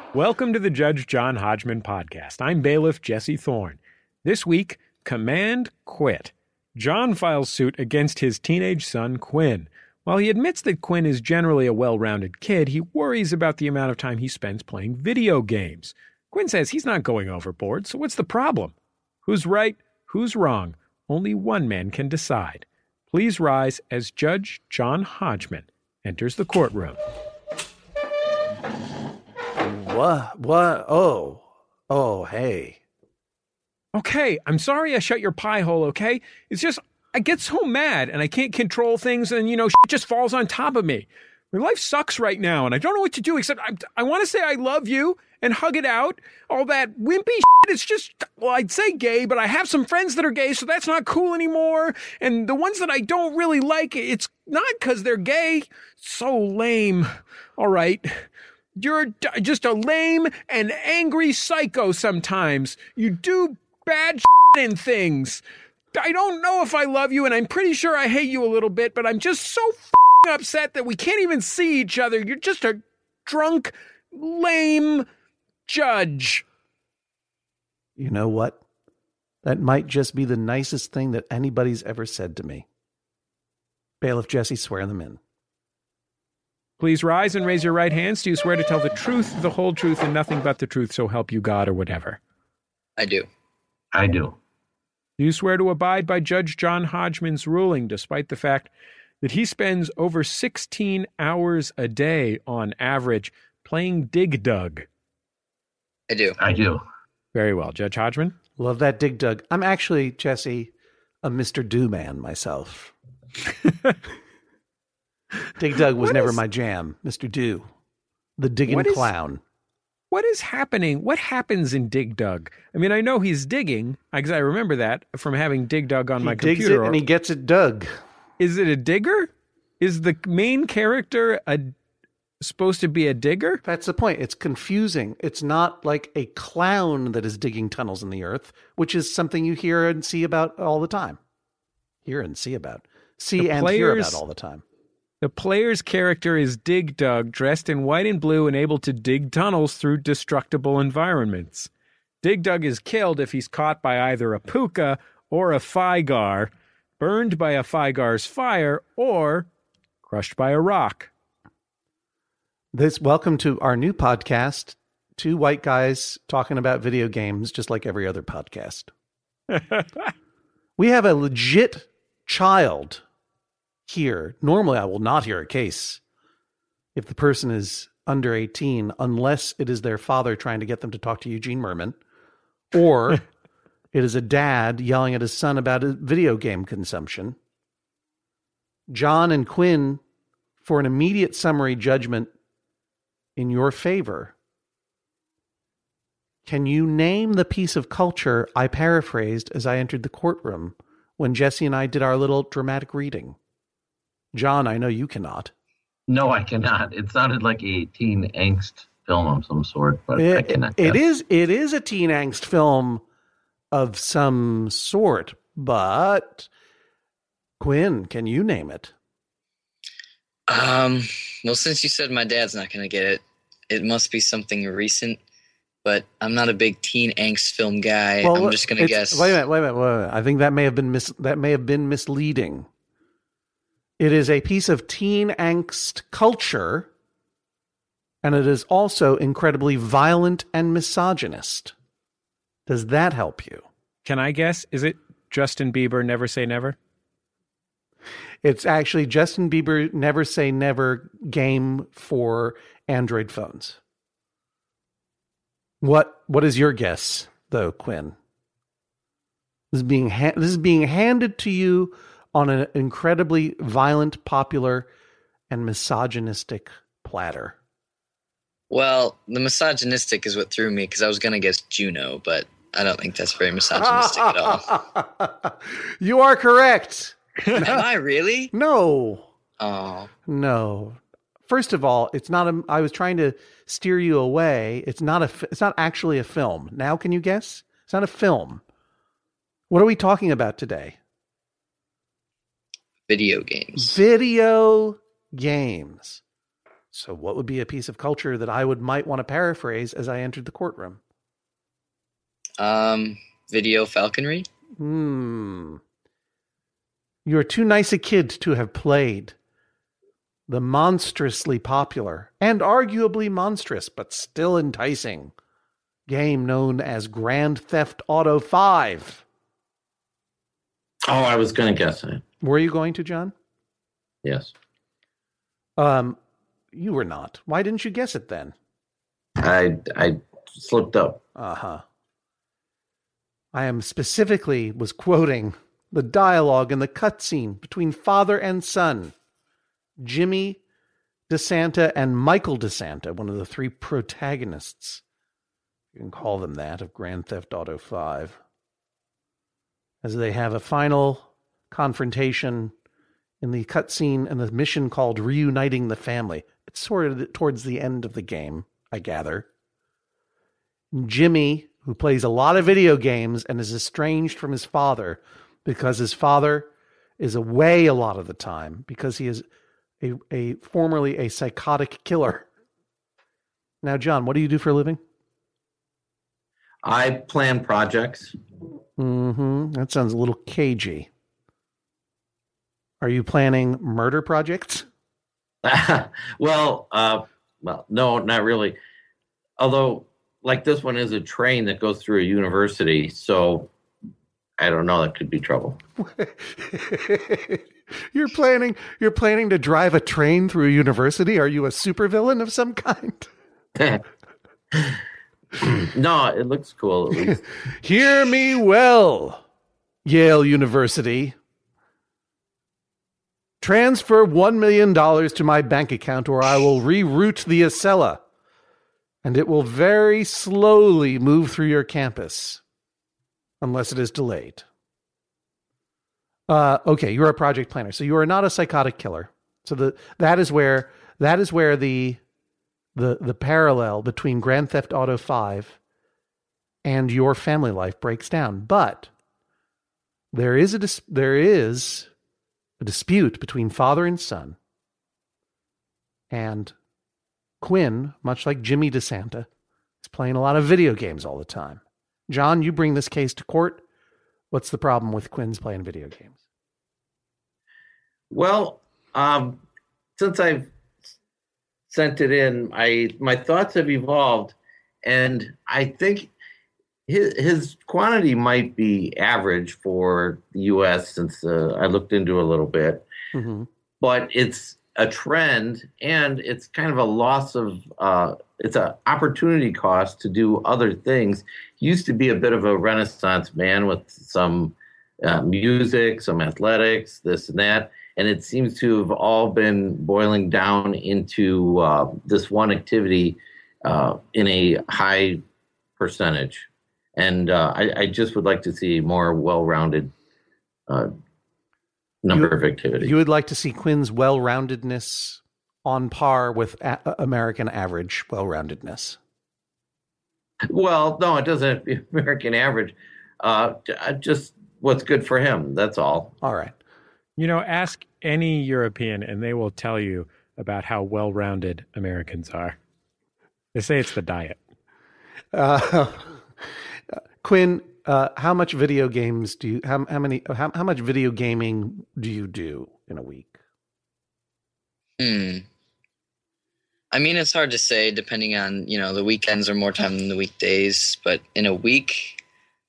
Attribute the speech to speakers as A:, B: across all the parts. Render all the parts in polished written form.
A: Welcome to the Judge John Hodgman podcast. I'm bailiff Jesse Thorne. This week, Command Quit. John files suit against his teenage son, Quinn. While he admits that Quinn is generally a well-rounded kid, he worries about the amount of time he spends playing video games. Quinn says he's not going overboard, so what's the problem? Who's right? Who's wrong? Only one man can decide. Please rise as Judge John Hodgman enters the courtroom.
B: What? Oh, hey.
A: Okay, I'm sorry I shut your pie hole, okay? It's just, I get so mad and I can't control things and, shit just falls on top of me. My life sucks right now and I don't know what to do except I want to say I love you and hug it out. All that wimpy shit, it's just, well, I'd say gay, but I have some friends that are gay, so that's not cool anymore. And the ones that I don't really like, it's not because they're gay. So lame. All right. You're just a lame and angry psycho sometimes. You do bad shit and things. I don't know if I love you, and I'm pretty sure I hate you a little bit, but I'm just so upset that we can't even see each other. You're just a drunk, lame judge.
B: You know what? That might just be the nicest thing that anybody's ever said to me. Bailiff Jesse, swear them in.
A: Please rise and raise your right hands. Do you swear to tell the truth, the whole truth, and nothing but the truth, so help you God, or whatever?
C: I do.
D: I do.
A: Do you swear to abide by Judge John Hodgman's ruling, despite the fact that he spends over 16 hours a day on average playing Dig Dug?
C: I do.
D: I do.
A: Very well. Judge Hodgman?
B: Love that Dig Dug. I'm actually, Jesse, a Mr. Do man myself. Dig Dug was never my jam. Mr. Do. The digging clown.
A: What is happening? What happens in Dig Dug? I mean, I know he's digging, because I remember that from having Dig Dug on my computer.
B: He digs it and he gets it dug.
A: Is it a digger? Is the main character supposed to be a digger?
B: That's the point. It's confusing. It's not like a clown that is digging tunnels in the earth, which is something you hear and see about all the time. Hear and see about. Hear about all the time.
A: The player's character is Dig Dug, dressed in white and blue and able to dig tunnels through destructible environments. Dig Dug is killed if he's caught by either a puka or a Fygar, burned by a Fygar's fire, or crushed by a rock.
B: Welcome to our new podcast, two white guys talking about video games, just like every other podcast. We have a legit child here. Normally, I will not hear a case if the person is under 18, unless it is their father trying to get them to talk to Eugene Merman, or it is a dad yelling at his son about his video game consumption. John and Quinn, for an immediate summary judgment in your favor, can you name the piece of culture I paraphrased as I entered the courtroom when Jesse and I did our little dramatic reading? John, I know you cannot.
D: No, I cannot. It sounded like a teen angst film of some sort, but I cannot.
B: It is a teen angst film of some sort, but Quinn, can you name it?
C: Well, since you said my dad's not going to get it, it must be something recent, but I'm not a big teen angst film guy. Well, I'm just going to guess.
B: Wait a minute. I think that may have been misleading. It is a piece of teen angst culture, and it is also incredibly violent and misogynist. Does that help you?
A: Can I guess? Is it Justin Bieber, Never Say Never?
B: It's actually Justin Bieber, Never Say Never game for Android phones. What is your guess, though, Quinn? This is being handed to you on an incredibly violent, popular, and misogynistic platter.
C: Well, the misogynistic is what threw me, because I was going to guess Juno, but I don't think that's very misogynistic at all.
B: You are correct.
C: Am I really?
B: No.
C: Oh.
B: No. First of all, it's not I was trying to steer you away. It's not actually a film. Now can you guess? It's not a film. What are we talking about today?
C: Video games.
B: Video games. So what would be a piece of culture that I might want to paraphrase as I entered the courtroom?
C: Video falconry.
B: You are too nice a kid to have played the monstrously popular and arguably monstrous, but still enticing game known as Grand Theft Auto 5.
D: Oh, I was going to guess it.
B: Were you going to, John?
D: Yes.
B: You were not. Why didn't you guess it then?
D: I slipped up.
B: Uh-huh. I was quoting the dialogue in the cutscene between father and son, Jimmy DeSanta and Michael DeSanta, one of the three protagonists, you can call them that, of Grand Theft Auto 5, as they have a final confrontation in the cutscene and the mission called Reuniting the Family. It's sort of towards the end of the game, I gather. Jimmy, who plays a lot of video games and is estranged from his father because his father is away a lot of the time because he is formerly a psychotic killer. Now, John, what do you do for a living?
D: I plan projects.
B: That sounds a little cagey. Are you planning murder projects?
D: Well, no, not really. Although, like this one is a train that goes through a university, so I don't know. That could be trouble.
B: You're planning to drive a train through a university? Are you a supervillain of some kind?
D: No, it looks cool at least.
B: Hear me well, Yale University. Transfer $1 million to my bank account or I will reroute the Acela, and it will very slowly move through your campus unless it is delayed. Okay, you're a project planner, so you are not a psychotic killer. So that is where the parallel between Grand Theft Auto 5 and your family life breaks down. But there is a dispute between father and son, and Quinn, much like Jimmy DeSanta, is playing a lot of video games all the time. John, you bring this case to court. What's the problem with Quinn's playing video games?
D: Well, since I've sent it in, my thoughts have evolved, and I think his quantity might be average for the U.S. since I looked into a little bit, but it's a trend, and it's kind of a loss of it's an opportunity cost to do other things. He used to be a bit of a Renaissance man with some music, some athletics, this and that. And it seems to have all been boiling down into this one activity in a high percentage. And I just would like to see more well-rounded number of activities.
B: You would like to see Quinn's well-roundedness on par with American average well-roundedness?
D: Well, no, it doesn't have to be American average. Just what's good for him, that's all.
B: All right.
A: Ask any European and they will tell you about how well-rounded Americans are. They say it's the diet.
B: Quinn, how much video games do you, how much video gaming do you do in a week?
C: I mean, it's hard to say depending on, the weekends are more time than the weekdays, but in a week,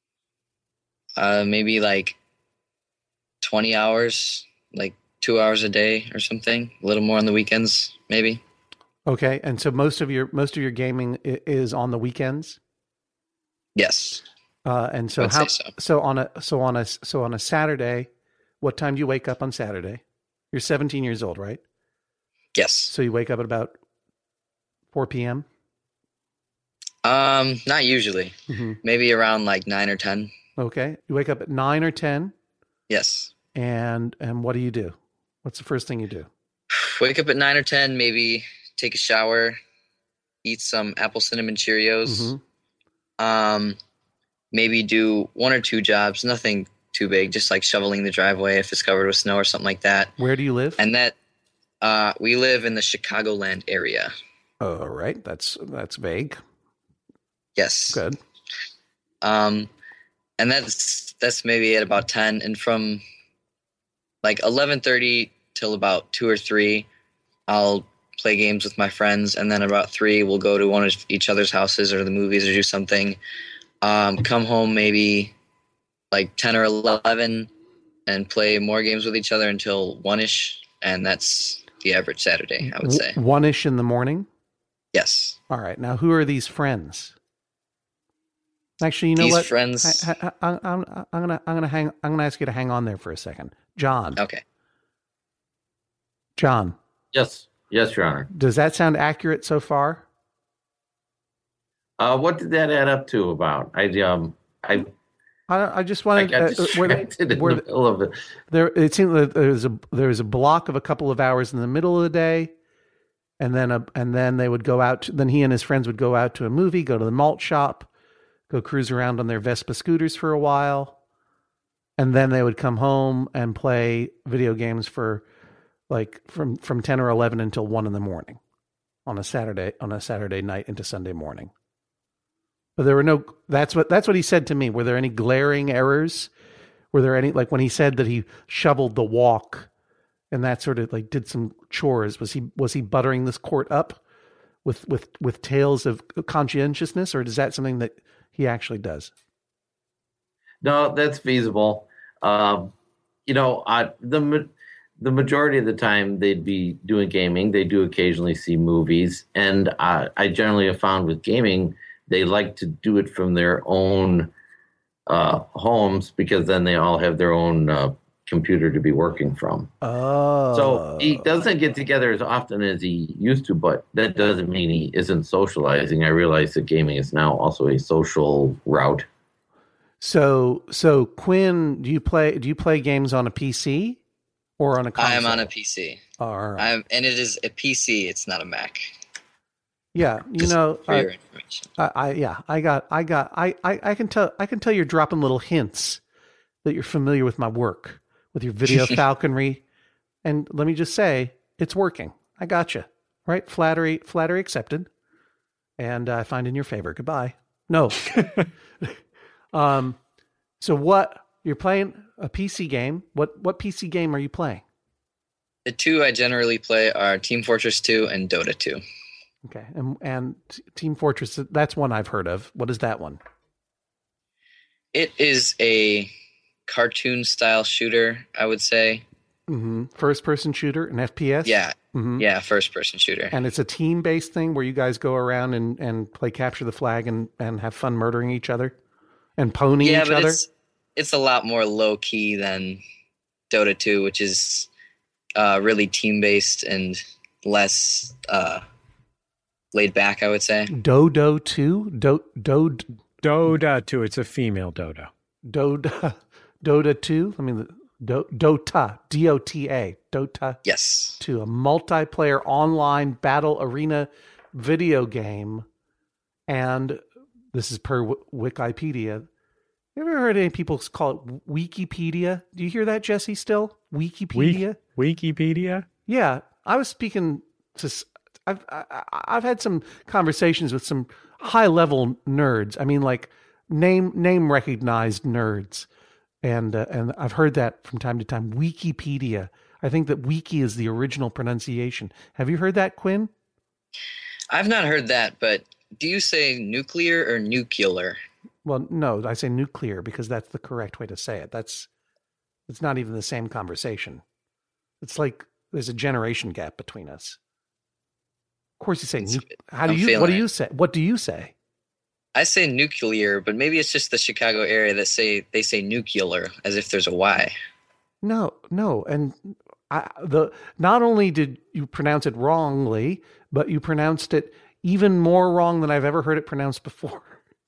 C: maybe like 20 hours, like 2 hours a day or something, a little more on the weekends, maybe.
B: Okay. And so most of your gaming is on the weekends?
C: Yes.
B: And so on a Saturday, what time do you wake up on Saturday? You're 17 years old, right?
C: Yes.
B: So you wake up at about 4 p.m.?
C: Not usually. Maybe around like 9 or 10.
B: Okay. You wake up at 9 or 10?
C: Yes.
B: And what do you do? What's the first thing you do?
C: Wake up at 9 or 10, maybe take a shower, eat some apple cinnamon Cheerios. Maybe do 1 or 2 jobs, nothing too big, just like shoveling the driveway if it's covered with snow or something like that.
B: Where do you live?
C: And that We live in the Chicagoland area.
B: All right, that's vague.
C: Yes.
B: Good.
C: And that's maybe at about 10, and from like 11:30 till about 2 or 3, I'll play games with my friends, and then about 3, we'll go to one of each other's houses or the movies or do something. Come home maybe like 10 or 11 and play more games with each other until 1-ish, and that's the average Saturday, I would say.
B: 1-ish in the morning?
C: Yes.
B: All right. Now, who are these friends? Actually, you know
C: these
B: what?
C: Friends.
B: I'm gonna ask you to hang on there for a second, John.
C: Okay.
B: John.
D: Yes, Your Honor.
B: Does that sound accurate so far?
D: What did that add up to about? I
B: just wanted.
D: I got distracted in the middle of it.
B: It seemed that there was a block of a couple of hours in the middle of the day, and then they would go out. Then he and his friends would go out to a movie, go to the malt shop, go cruise around on their Vespa scooters for a while, and then they would come home and play video games for like from 10 or 11 until 1 in the morning on a Saturday night into Sunday morning. But there were no, that's what he said to me. Were there any glaring errors? Were there any, like when he said that he shoveled the walk and that sort of like did some chores, was he buttering this court up with tales of conscientiousness, or is that something that he actually does?
D: No, that's feasible. The majority of the time they'd be doing gaming. They do occasionally see movies, and I generally have found with gaming they like to do it from their own homes, because then they all have their own computer to be working from.
B: Oh.
D: So he doesn't get together as often as he used to, but that doesn't mean he isn't socializing. I realize that gaming is now also a social route.
B: So Quinn, do you play games on a PC or on a console?
C: I am on a PC.
B: All right.
C: And it is a PC. It's not a Mac.
B: Yeah,
C: Just for your information.
B: I can tell you're dropping little hints that you're familiar with my work, with your video falconry, and let me just say, it's working. I got you, right? Flattery accepted, and I find in your favor. Goodbye. No. So what you're playing a PC game? What PC game are you playing?
C: The two I generally play are Team Fortress 2 and Dota 2.
B: Okay, and Team Fortress, that's one I've heard of. What is that one?
C: It is a cartoon-style shooter, I would say.
B: Mm-hmm. First-person shooter, an FPS?
C: Yeah,
B: mm-hmm.
C: Yeah, first-person shooter.
B: And it's a team-based thing where you guys go around and play capture the flag and have fun murdering each other and ponying each other?
C: It's a lot more low-key than Dota 2, which is really team-based and less... laid back, I would say.
B: Dota 2?
A: Dota 2. It's a female Dota.
B: Dota 2? I mean, Dota. D-O-T-A. Dota.
C: Yes.
B: 2. A multiplayer online battle arena video game. And this is per Wikipedia. You ever heard any people call it Wikipedia? Do you hear that, Jesse, still? Wikipedia?
A: Wikipedia?
B: Yeah. I was speaking to... I've had some conversations with some high level nerds. I mean, like name recognized nerds, and I've heard that from time to time. Wikipedia. I think that wiki is the original pronunciation. Have you heard that, Quinn?
C: I've not heard that, but do you say nuclear or nuclear?
B: Well, no, I say nuclear because that's the correct way to say it. It's not even the same conversation. It's like there's a generation gap between us. Of course, you say. What do you say? What do you say?
C: I say nuclear, but maybe it's just the Chicago area that they say nuclear as if there's a Y.
B: No, and not only did you pronounce it wrongly, but you pronounced it even more wrong than I've ever heard it pronounced before.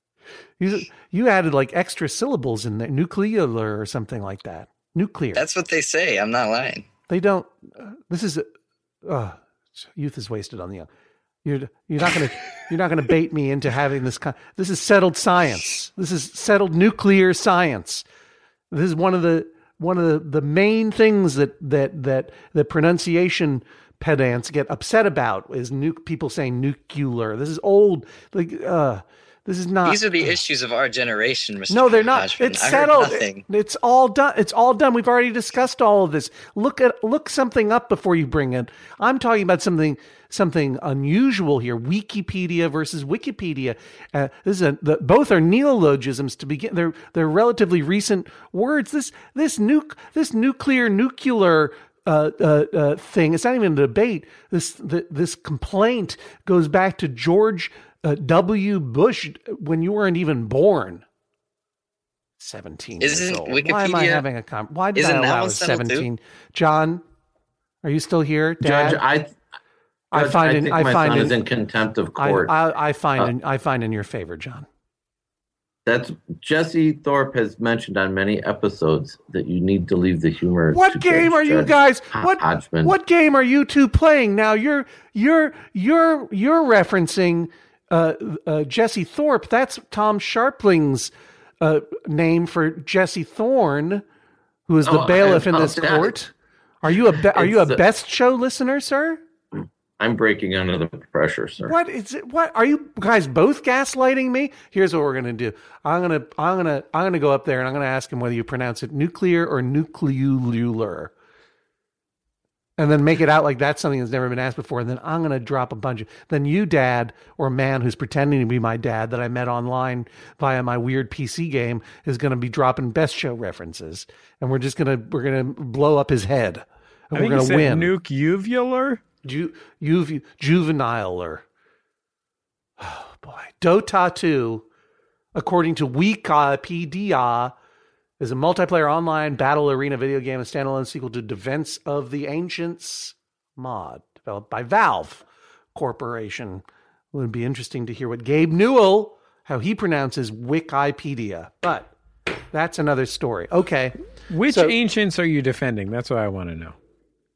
B: You added like extra syllables in there, nuclear or something like that. Nuclear.
C: That's what they say. I'm not lying.
B: They don't. This is youth is wasted on the young. You're not gonna bait me into having this. This is settled science. This is settled nuclear science. This is one of the main things that pronunciation pedants get upset about is people saying nuclear. This is old. Like, this is not.
C: These are the issues of our generation, Mr.
B: No, they're not.
C: Hodgman.
B: It's
C: I heard
B: settled.
C: nothing.
B: It's all done. It's all done. We've already discussed all of this. Look something up before you bring it. I'm talking about something unusual here. Wikipedia versus Wikipedia. Both are neologisms to begin. They're relatively recent words. This nuclear thing. It's not even a debate. This complaint goes back to George W. Bush when you weren't even born. 17 years
C: Isn't
B: old.
C: Wikipedia?
B: Why am I having a why did I allow 17? John, are you still here, Dad?
D: Judge, I think my son is in contempt of court.
B: I find in your favor, John.
D: That's Jesse Thorpe has mentioned on many episodes that you need to leave the humor.
B: What game are you guys?
D: Hodgman.
B: What game are you two playing now? You're referencing Jesse Thorpe. That's Tom Sharpling's name for Jesse Thorne, who is the bailiff in this court. Are you a Best Show listener, sir?
D: I'm breaking under the pressure, sir.
B: What is it? What are you guys both gaslighting me? Here's what we're gonna do. I'm gonna go up there and I'm gonna ask him whether you pronounce it nuclear or nucleolular, and then make it out like that's something that's never been asked before. And then I'm gonna drop a bunch of. Then you, Dad, or man who's pretending to be my dad that I met online via my weird PC game, is gonna be dropping Best Show references, and we're gonna blow up his head, and we're gonna win.
A: Nuke uvular.
B: Juveniler. Oh boy. Dota 2, according to Wikipedia, is a multiplayer online battle arena video game, a standalone sequel to Defense of the Ancients mod, developed by Valve Corporation. It would be interesting to hear what Gabe Newell, how he pronounces Wikipedia, but that's another story. Okay.
A: Which ancients are you defending? That's what I want to know.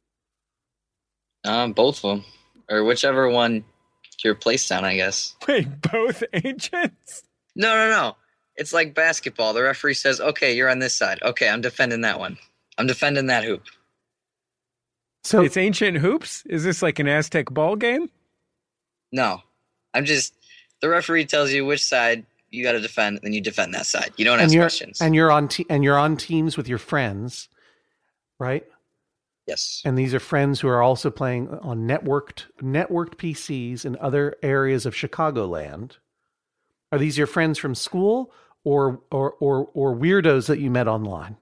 C: Both of them, or whichever one you're placed on, I guess.
A: Wait, both ancients?
C: No. It's like basketball. The referee says, "Okay, you're on this side. Okay, I'm defending that one. I'm defending that hoop."
A: So it's ancient hoops? Is this like an Aztec ball game?
C: No, the referee tells you which side you got to defend, then you defend that side. You don't ask questions.
B: And you're on teams with your friends, right?
C: Yes.
B: And these are friends who are also playing on networked PCs in other areas of Chicagoland. Are these your friends from school or weirdos that you met online?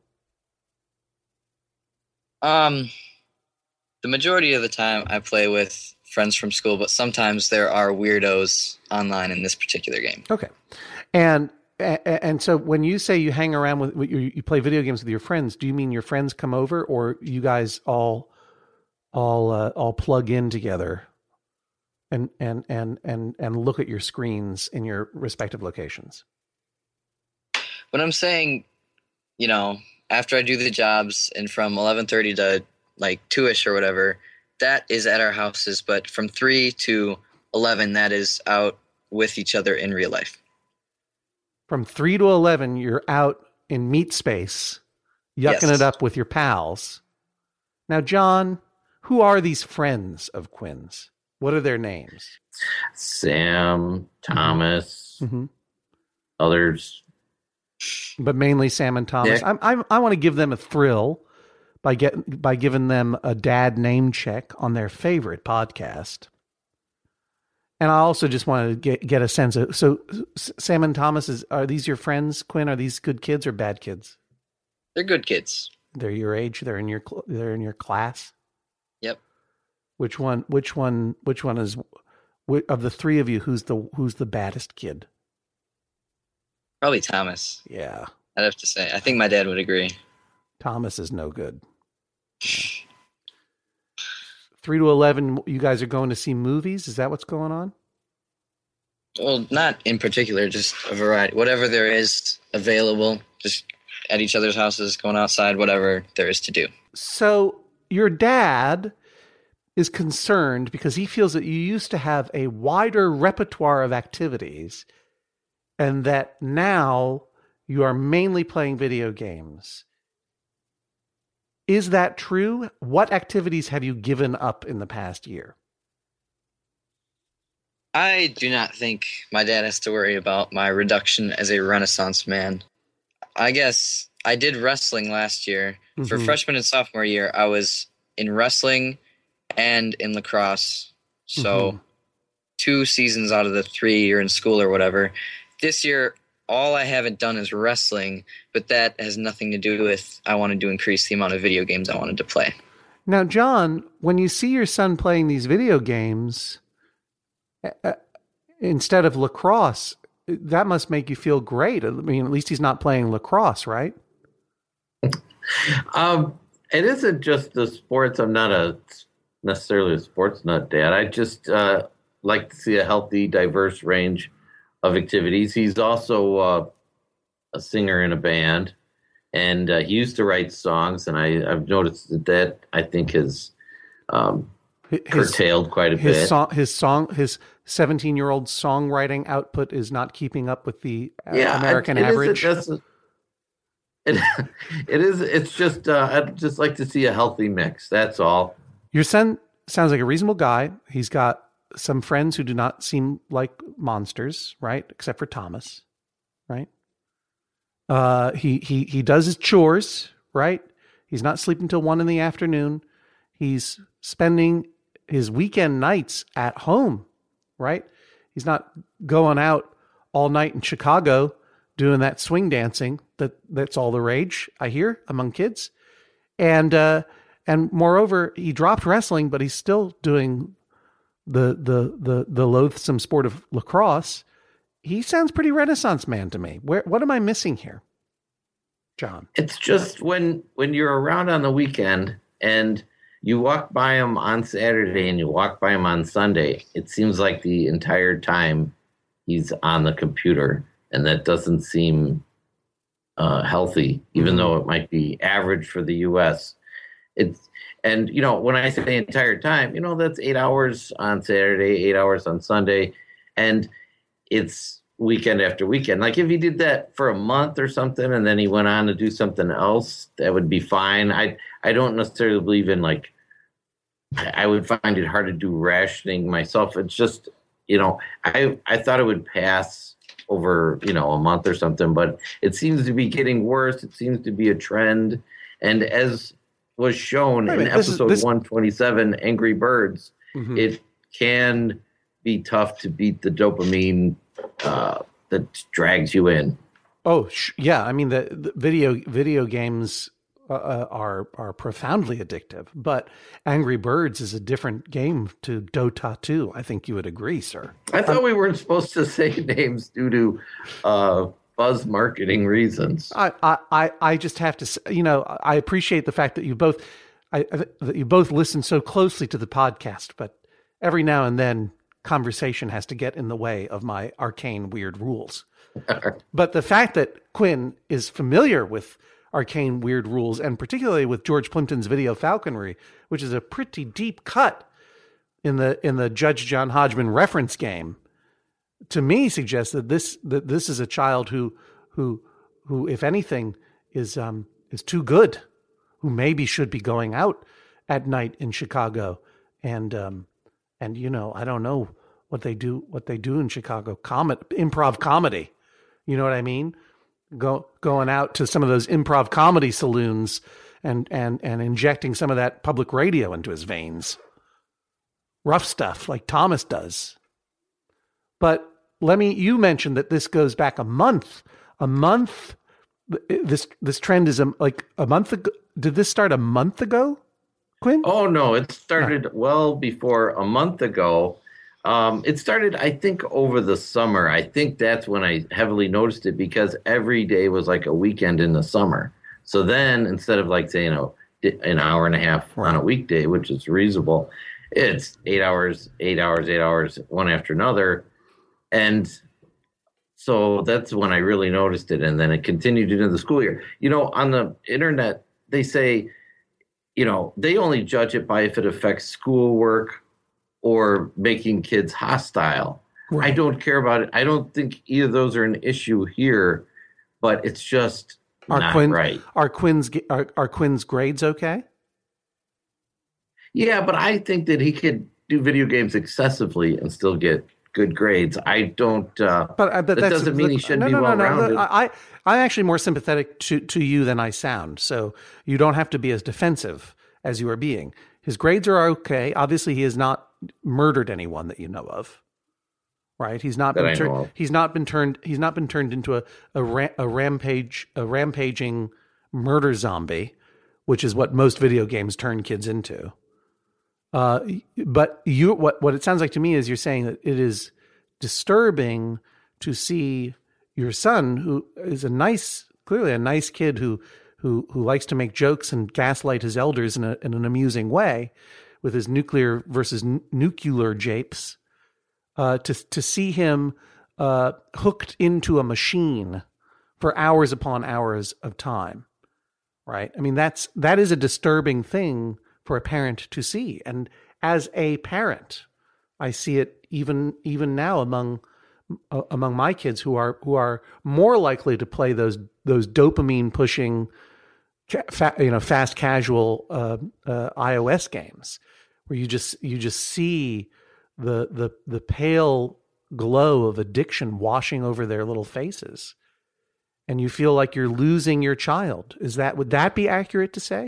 C: The majority of the time I play with friends from school, but sometimes there are weirdos online in this particular game.
B: Okay. And so when you say you hang around with you play video games with your friends, do you mean your friends come over, or you guys all plug in together and look at your screens in your respective locations?
C: When I'm saying, after I do the jobs and from 11:30 to like 2ish or whatever, that is at our houses, but from 3 to 11, that is out with each other in real life.
B: From 3 to 11, you're out in meat space, yucking it up with your pals. Now, John, who are these friends of Quinn's? What are their names?
D: Sam, Thomas, others.
B: But mainly Sam and Thomas.
D: Yeah.
B: I want to give them a thrill by giving them a dad name check on their favorite podcast. And I also just want to get a sense of, so Sam and Thomas, are these your friends, Quinn? Are these good kids or bad kids?
C: They're good kids.
B: They're your age. They're in your class.
C: Yep.
B: Which one is, of the three of you, who's the baddest kid?
C: Probably Thomas.
B: Yeah.
C: I'd have to say. I think my dad would agree.
B: Thomas is no good. 3 to 11, you guys are going to see movies? Is that what's going on?
C: Well, not in particular, just a variety. Whatever there is available, just at each other's houses, going outside, whatever there is to do.
B: So your dad is concerned because he feels that you used to have a wider repertoire of activities and that now you are mainly playing video games. Is that true? What activities have you given up in the past year?
C: I do not think my dad has to worry about my reduction as a Renaissance man. I guess I did wrestling last year. For freshman and sophomore year, I was in wrestling and in lacrosse. So 2 seasons out of the 3 you're in school or whatever. This year, all I haven't done is wrestling, but that has nothing to do with I wanted to increase the amount of video games I wanted to play.
B: Now, John, when you see your son playing these video games instead of lacrosse, that must make you feel great. I mean, at least he's not playing lacrosse, right?
D: It isn't just the sports. I'm not necessarily a sports nut, Dad. I just like to see a healthy, diverse range of activities. He's also a singer in a band, and he used to write songs, and I've noticed that I think has curtailed quite a bit.
B: His 17-year-old songwriting output is not keeping up with the American average.
D: It is. It's just I'd just like to see a healthy mix. That's all. Your
B: son sounds like a reasonable guy. He's got some friends who do not seem like monsters, right? Except for Thomas, right? He does his chores, right? He's not sleeping till 1 PM. He's spending his weekend nights at home, right? He's not going out all night in Chicago doing that swing dancing that's all the rage, I hear, among kids. And moreover, he dropped wrestling, but he's still doing the loathsome sport of lacrosse. He sounds pretty Renaissance man to me. What am I missing here, John?
D: It's just when you're around on the weekend and you walk by him on Saturday and you walk by him on Sunday, it seems like the entire time he's on the computer, and that doesn't seem healthy, even though it might be average for the U.S. And when I say the entire time, that's 8 hours on Saturday, 8 hours on Sunday, and it's weekend after weekend. Like if he did that for a month or something, and then he went on to do something else, that would be fine. I don't necessarily believe in I would find it hard to do rationing myself. It's just, I thought it would pass over, a month or something, but it seems to be getting worse. It seems to be a trend. And as was shown in episode 127, Angry Birds, it can be tough to beat the dopamine that drags you in.
B: Oh, yeah. I mean, the video games are profoundly addictive, but Angry Birds is a different game to Dota 2. I think you would agree, sir.
D: I thought we weren't supposed to say names due to buzz marketing reasons.
B: I just have to say, I appreciate the fact that you both listen so closely to the podcast, but every now and then conversation has to get in the way of my arcane weird rules. But the fact that Quinn is familiar with arcane weird rules, and particularly with George Plimpton's Video Falconry, which is a pretty deep cut in the Judge John Hodgman reference game, to me suggests that this is a child who if anything is too good, who maybe should be going out at night in Chicago, and I don't know what they do in Chicago, improv comedy, you know what I mean? Going out to some of those improv comedy saloons and injecting some of that public radio into his veins. Rough stuff like Thomas does. But you mentioned that this goes back a month. This trend is like a month ago. Did this start a month ago, Quinn?
D: Oh no, it started well before a month ago. It started, I think, over the summer. I think that's when I heavily noticed it, because every day was like a weekend in the summer. So then instead of an hour and a half on a weekday, which is reasonable, it's 8 hours, 8 hours, 8 hours, one after another. And so that's when I really noticed it. And then it continued into the school year. On the internet, they say, they only judge it by if it affects schoolwork or making kids hostile. Right. I don't care about it. I don't think either of those are an issue here, but it's just not right.
B: Are Quinn's grades okay?
D: Yeah, but I think that he could do video games excessively and still get good grades. I don't. But that doesn't mean he shouldn't be well-rounded.
B: I'm actually more sympathetic to you than I sound, so you don't have to be as defensive as you are being. His grades are okay. Obviously, he has not murdered anyone that you know of, right? He's not been turned into a rampaging murder zombie, which is what most video games turn kids into. But what it sounds like to me is you're saying that it is disturbing to see your son, who is clearly a nice kid who likes to make jokes and gaslight his elders in an amusing way with his nuclear versus nuclear japes, to see him hooked into a machine for hours upon hours of time, right? I mean, that is a disturbing thing for a parent to see. And as a parent, I see it even now among my kids who are more likely to play those dopamine pushing, fast casual iOS games, where you just see the pale glow of addiction washing over their little faces, and you feel like you're losing your child. Would that be accurate to say?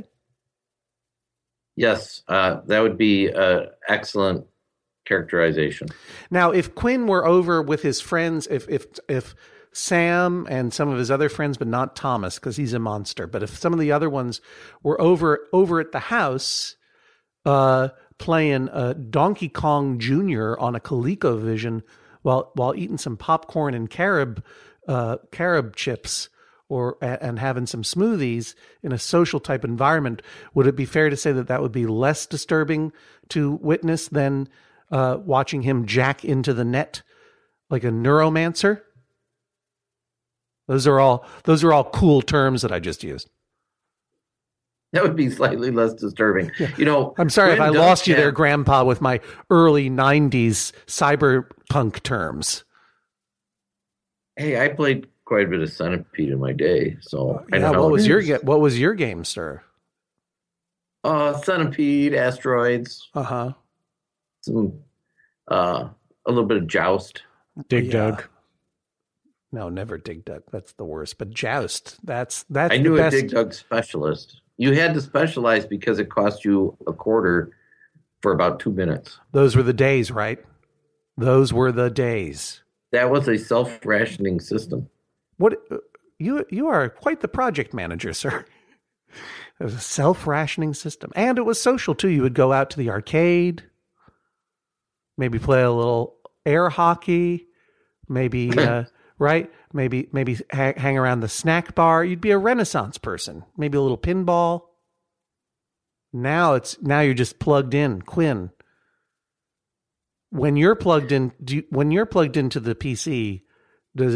D: Yes, that would be an excellent characterization.
B: Now, if Quinn were over with his friends, if Sam and some of his other friends, but not Thomas because he's a monster, but if some of the other ones were over at the house playing Donkey Kong Jr. on a ColecoVision while eating some popcorn and carob chips, and having some smoothies in a social type environment, would it be fair to say that would be less disturbing to witness than watching him jack into the net like a neuromancer? Those are all cool terms that I just used.
D: That would be slightly less disturbing. Yeah.
B: I'm sorry if I lost you there, Grandpa, with my early 90s cyberpunk terms.
D: Hey, I played quite a bit of Centipede in my day, so I know
B: what was your game, sir?
D: Centipede, Asteroids. Some a little bit of Joust.
A: Dig Dug.
B: No, never Dig Dug. That's the worst. But Joust, that's
D: I knew a Dig Dug specialist. You had to specialize because it cost you $0.25 for about 2 minutes.
B: Those were the days, right? Those were the days.
D: That was a self-rationing system.
B: What you are quite the project manager, sir. It was a self-rationing system, and it was social too. You would go out to the arcade, maybe play a little air hockey, maybe right, maybe hang around the snack bar. You'd be a Renaissance person, maybe a little pinball. Now you're just plugged in, Quinn. When you're plugged into the PC, do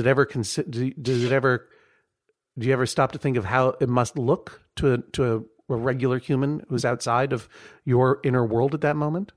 B: you ever stop to think of how it must look to a regular human who's outside of your inner world at that moment?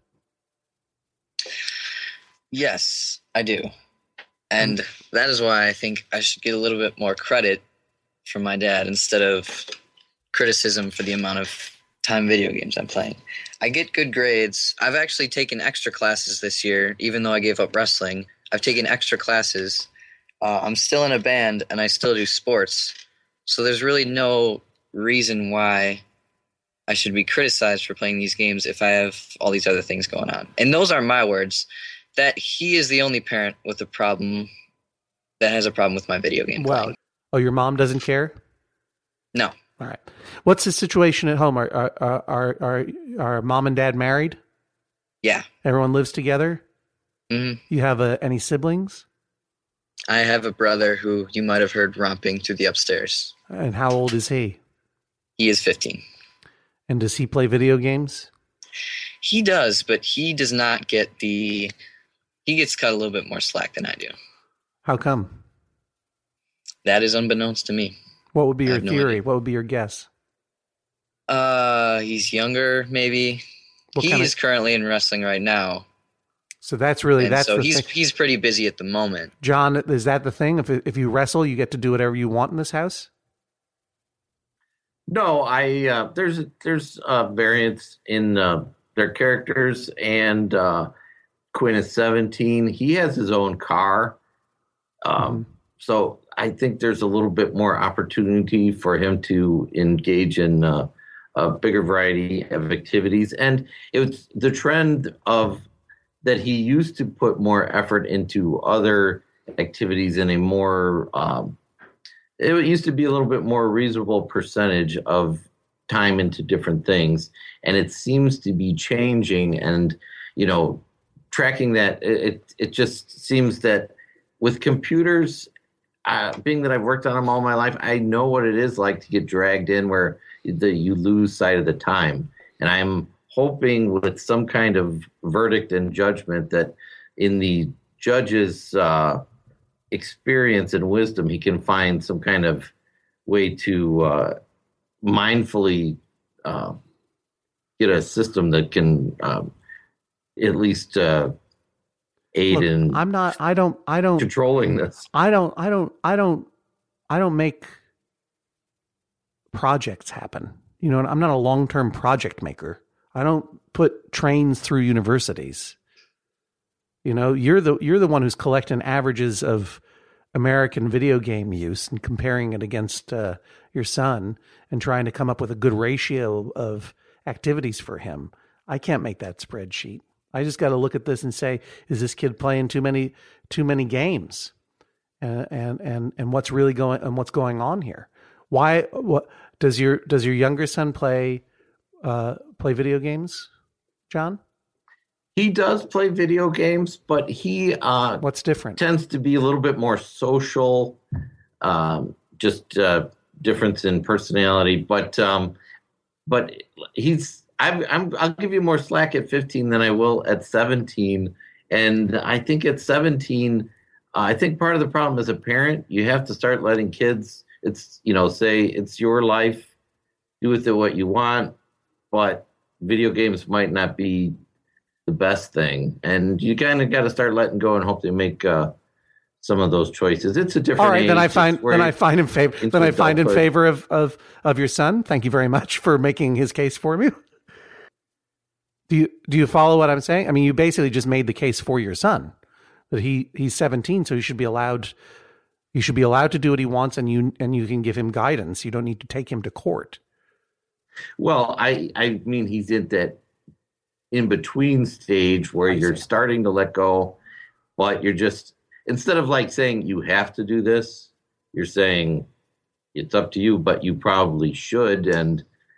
C: Yes, I do. And that is why I think I should get a little bit more credit from my dad instead of criticism for the amount of time video games I'm playing. I get good grades. I've actually taken extra classes this year, even though I gave up wrestling. I've taken extra classes. I'm still in a band, and I still do sports. So there's really no reason why I should be criticized for playing these games if I have all these other things going on. And those aren't my words. That he is the only parent with a problem that has a problem with my video game playing.
B: Oh, your mom doesn't care?
C: No.
B: All right. What's the situation at home? Are mom and dad married?
C: Yeah.
B: Everyone lives together?
C: Mm-hmm.
B: You have any siblings?
C: I have a brother who you might have heard romping through the upstairs.
B: And how old is he?
C: He is 15.
B: And does he play video games?
C: He does, but he does not get he gets cut a little bit more slack than I do.
B: How come?
C: That is unbeknownst to me.
B: What would be your theory? What would be your guess?
C: He's younger, maybe. He's currently in wrestling right now.
B: So he's pretty busy at the moment. John, is that the thing? If you wrestle, you get to do whatever you want in this house?
D: No, there's variance in their characters, and Quinn is 17. He has his own car, so I think there's a little bit more opportunity for him to engage in a bigger variety of activities. And it's the trend of that he used to put more effort into other activities in a more it used to be a little bit more reasonable percentage of time into different things, and it seems to be changing. And tracking that, it just seems that with computers, being that I've worked on them all my life, I know what it is like to get dragged in where you lose sight of the time. And I'm hoping with some kind of verdict and judgment that in the judge's experience and wisdom, he can find some kind of way to mindfully get a system that can at least aid in
B: I don't
D: controlling this.
B: I don't make projects happen. I'm not a long-term project maker. I don't put trains through universities. You're the one who's collecting averages of American video game use and comparing it against your son and trying to come up with a good ratio of activities for him. I can't make that spreadsheet. I just got to look at this and say, is this kid playing too many games? And what's really going on here? What does your younger son play video games, John?
D: He does play video games, but he
B: what's different?
D: Tends to be a little bit more social, just difference in personality. But I'll give you more slack at 15 than I will at 17. And I think at 17, I think part of the problem as a parent, you have to start letting kids, say it's your life, do with it what you want, but video games might not be the best thing. And you kind of got to start letting go and hope they make some of those choices. It's a different
B: All right,
D: age.
B: then I find in favor of your son. Thank you very much for making his case for me. Do you follow what I'm saying? I mean, you basically just made the case for your son that he's 17, so he should be allowed to do what he wants, and you can give him guidance. You don't need to take him to court. Well,
D: I mean, he's in that in between stage where you're starting to let go, but you're just, instead of like saying you have to do this, you're saying it's up to you, but you probably should. And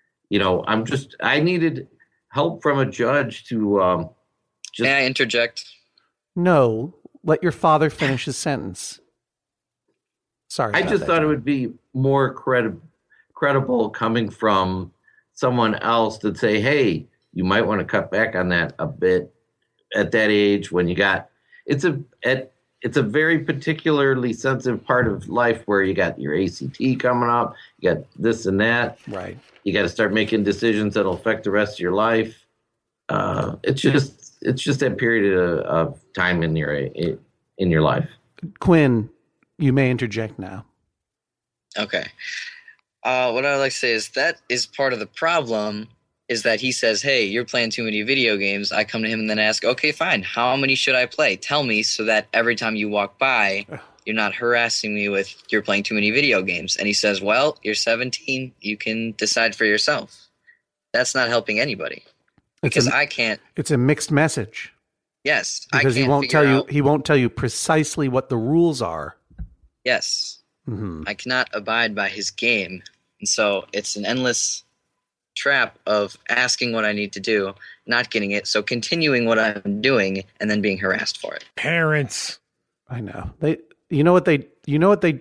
D: I needed help from a judge to
C: May I interject?
B: No, let your father finish his sentence. Sorry,
D: I just thought it would be more credible coming from someone else to say, hey, you might want to cut back on that a bit at that age when it's a very particularly sensitive part of life where you got your ACT coming up, you got this and that.
B: Right.
D: You got to start making decisions that'll affect the rest of your life. It's just that period of time in your life.
B: Quinn, you may interject now.
C: Okay. What I would like to say is that is part of the problem, is that he says, hey, you're playing too many video games. I come to him and then ask, okay, fine. How many should I play? Tell me, so that every time you walk by, you're not harassing me with you're playing too many video games. And he says, well, you're 17. You can decide for yourself. That's not helping anybody. Because I can't.
B: It's a mixed message.
C: Yes.
B: Because he won't tell you precisely what the rules are.
C: Yes.
B: Mm-hmm.
C: I cannot abide by his game. And so it's an endless trap of asking what I need to do, not getting it, so continuing what I'm doing and then being harassed for it.
A: Parents.
B: I know. You know what they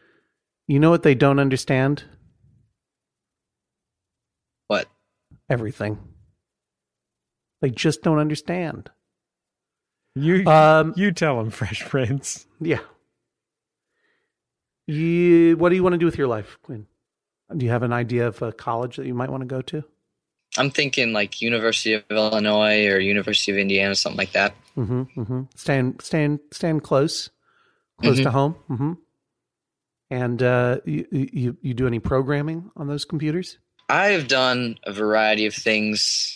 B: don't understand?
C: What?
B: Everything. They just don't understand.
A: You tell them, Fresh Prince.
B: Yeah. What do you want to do with your life, Quinn? Do you have an idea of a college that you might want to go to?
C: I'm thinking like University of Illinois or University of Indiana, something like that.
B: Mm-hmm. Mm-hmm. Staying close to home. Mm-hmm. And you do any programming on those computers?
C: I've done a variety of things.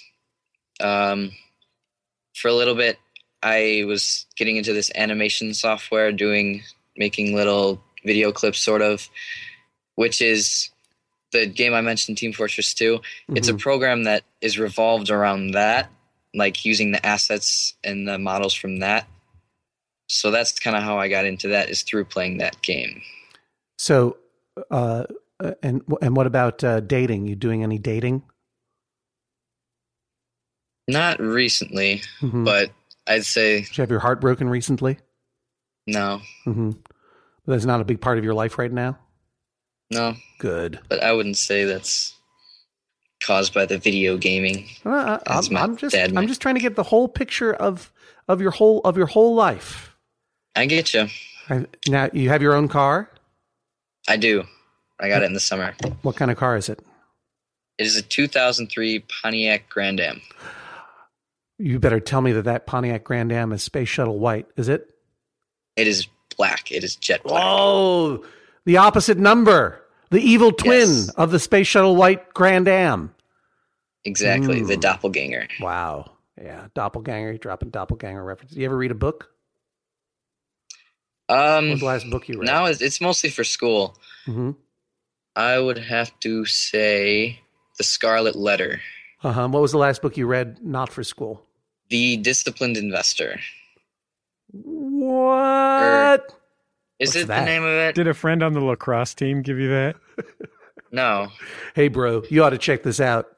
C: For a little bit, I was getting into this animation software, making little video clips, sort of, which is the game I mentioned, Team Fortress 2. It's a program that is revolved around that, like using the assets and the models from that. So that's kind of how I got into that, is through playing that game.
B: So, and what about dating? You doing any dating?
C: Not recently, but I'd say...
B: Did you have your heart broken recently?
C: No.
B: That's not a big part of your life right now?
C: No.
B: Good.
C: But I wouldn't say that's caused by the video gaming.
B: I'm just trying to get the whole picture of your whole life.
C: I get you.
B: Now, you have your own car?
C: I do. I got it in the summer.
B: What kind of car is it?
C: It is a 2003 Pontiac Grand Am.
B: You better tell me that Pontiac Grand Am is Space Shuttle white, is it?
C: It is black. It is jet black.
B: Oh, the opposite number. The evil twin of the Space Shuttle white Grand Am.
C: Exactly. The doppelganger.
B: Wow. Yeah. Doppelganger. You're dropping doppelganger references. You ever read a book? What was the last book you read?
C: Now it's mostly for school. I would have to say The Scarlet Letter.
B: What was the last book you read not for school?
C: The Disciplined Investor.
B: What?
C: Is
B: What's
C: it
B: that?
C: the name of it?
A: Did a friend on the lacrosse team give you that?
C: No.
B: Hey, bro, you ought to check this out.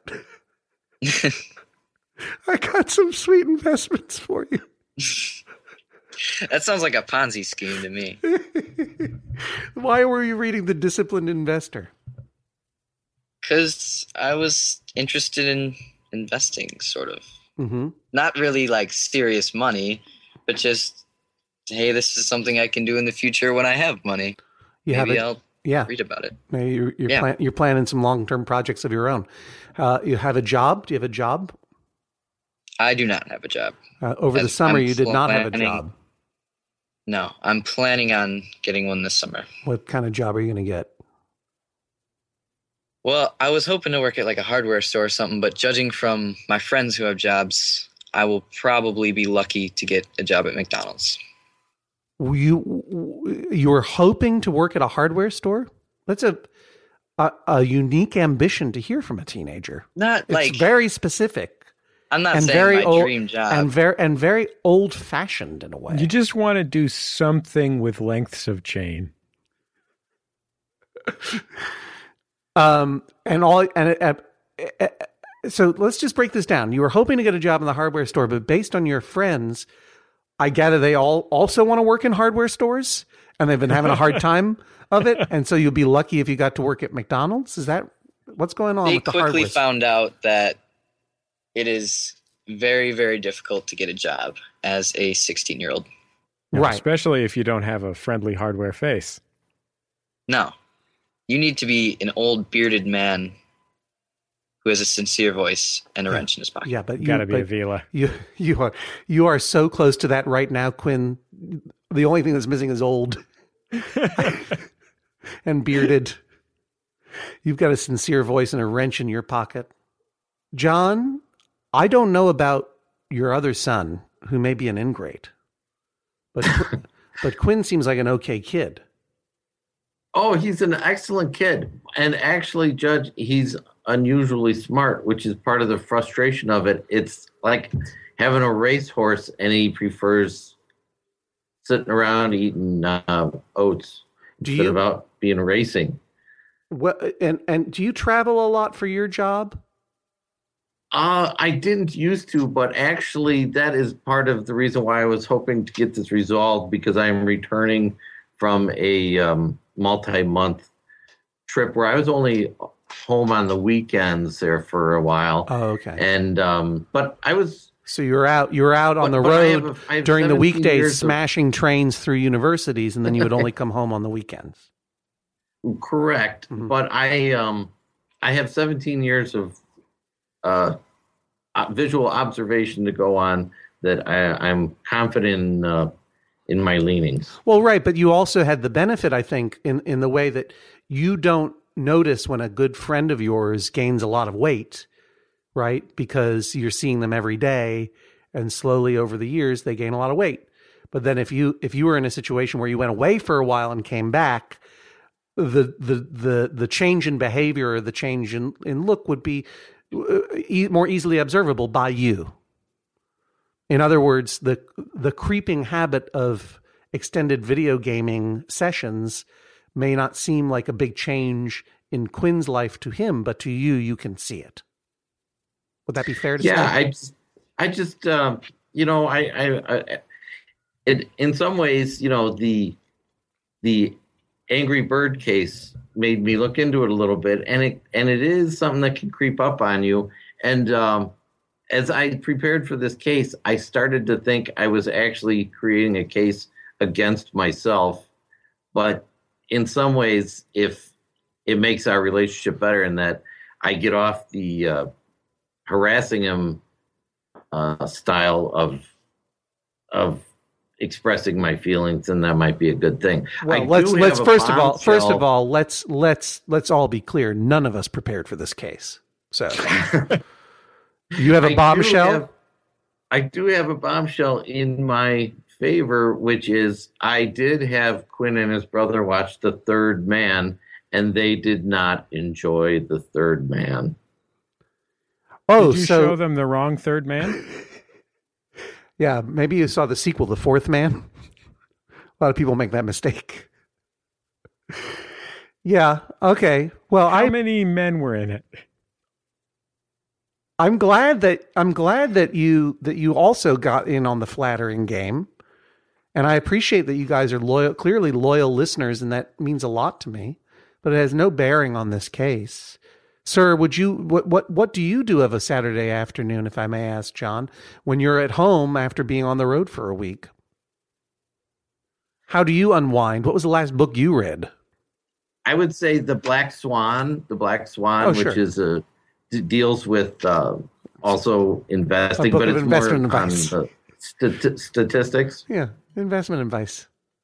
B: I got some sweet investments for you.
C: That sounds like a Ponzi scheme to me.
B: Why were you reading The Disciplined Investor?
C: Because I was interested in investing, sort of. Not really like serious money, but just, hey, this is something I can do in the future when I have money. Maybe I'll read about it.
B: Maybe you're planning some long-term projects of your own. You have a job? Do you have a job?
C: I do not have a job.
B: Over the summer, you did not have a job.
C: No, I'm planning on getting one this summer.
B: What kind of job are you going to get?
C: Well, I was hoping to work at like a hardware store or something, but judging from my friends who have jobs, I will probably be lucky to get a job at McDonald's.
B: You were hoping to work at a hardware store? That's a unique ambition to hear from a teenager.
C: It's
B: very specific.
C: I'm not saying my dream job.
B: And very old-fashioned in a way.
A: You just want to do something with lengths of chain.
B: So let's just break this down. You were hoping to get a job in the hardware store, but based on your friends, I gather they all also want to work in hardware stores, and they've been having a hard time of it. And so you'll be lucky if you got to work at McDonald's. Is that what's going on with the hardware?
C: They quickly found out that it is very, very difficult to get a job as a 16-year-old.
B: Right.
A: Especially if you don't have a friendly hardware face.
C: No. You need to be an old bearded man who has a sincere voice and a wrench in his pocket.
B: Yeah, but
A: you got to be a Vila.
B: You are so close to that right now, Quinn. The only thing that's missing is old and bearded. You've got a sincere voice and a wrench in your pocket. John, I don't know about your other son, who may be an ingrate, but Quinn seems like an okay kid.
D: Oh, he's an excellent kid. And actually, Judge, he's unusually smart, which is part of the frustration of it. It's like having a racehorse, and he prefers sitting around eating oats instead of out being racing.
B: What, and do you travel a lot for your job?
D: I didn't used to, but actually that is part of the reason why I was hoping to get this resolved, because I am returning from a multi-month trip where I was only home on the weekends there for a while.
B: Oh, okay.
D: And but I was.
B: So you're out on the road during the weekdays, smashing trains through universities, and then you would only come home on the weekends.
D: Correct, but I have 17 years of visual observation to go on that I'm confident in my leanings.
B: Well, right, but you also had the benefit, I think, in the way that you don't notice when a good friend of yours gains a lot of weight, right? Because you're seeing them every day, and slowly over the years they gain a lot of weight. But then if you were in a situation where you went away for a while and came back, the change in behavior or the change in look would be more easily observable by you. In other words, the creeping habit of extended video gaming sessions may not seem like a big change in Quinn's life to him, but to you, you can see it. Would that be fair to say?
D: Yeah, I just, you know, in some ways, you know, the Angry Bird case made me look into it a little bit, and it is something that can creep up on you. And as I prepared for this case, I started to think I was actually creating a case against myself. But in some ways, if it makes our relationship better, in that I get off the harassing him style of expressing my feelings, and that might be a good thing.
B: Well, let's first of all, let's all be clear. None of us prepared for this case. So you have a bombshell?
D: I do have a bombshell in my favor, which is I did have Quinn and his brother watch The Third Man, and they did not enjoy The Third Man.
A: Oh, did you show them the wrong Third Man?
B: Yeah, maybe you saw the sequel, The Fourth Man. A lot of people make that mistake. Yeah, okay. Well,
A: how many men were in it?
B: I'm glad that you also got in on the flattering game. And I appreciate that you guys are clearly loyal listeners, and that means a lot to me. But it has no bearing on this case. Sir, what do you do of a Saturday afternoon, if I may ask, John, when you're at home after being on the road for a week? How do you unwind? What was the last book you read?
D: I would say The Black Swan, which is deals with also investing, but it's more on the statistics.
B: Yeah, investment advice.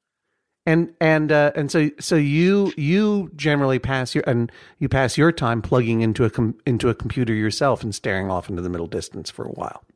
B: And so you generally pass your time plugging into a computer yourself and staring off into the middle distance for a while.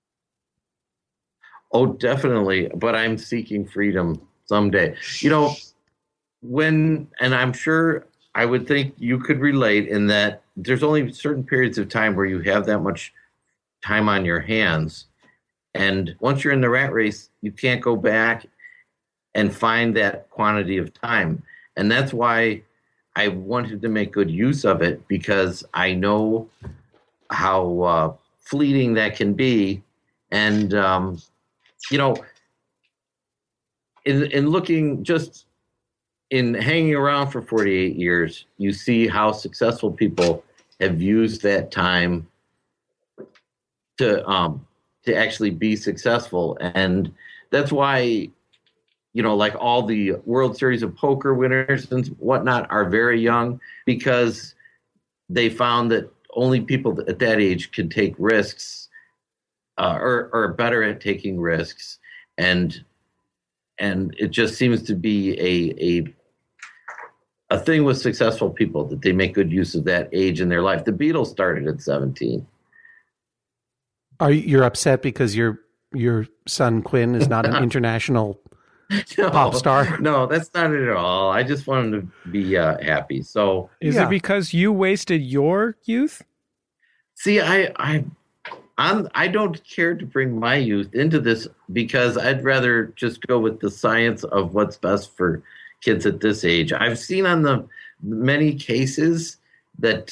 D: Oh, definitely. But I'm seeking freedom someday. You know, and I'm sure I would think you could relate in that there's only certain periods of time where you have that much time on your hands. And once you're in the rat race, you can't go back and find that quantity of time. And that's why I wanted to make good use of it, because I know how fleeting that can be. And, you know, in looking just in hanging around for 48 years, you see how successful people have used that time to actually be successful. And that's why, you know, like all the World Series of Poker winners and whatnot are very young, because they found that only people at that age can take risks, or are better at taking risks. And it just seems to be a thing with successful people, that they make good use of that age in their life. The Beatles started at 17.
B: You're upset because your son Quinn is not an international pop star?
D: No, that's not it at all. I just want him to be happy. So
A: is it because you wasted your youth?
D: See, I don't care to bring my youth into this, because I'd rather just go with the science of what's best for kids at this age. I've seen on the many cases that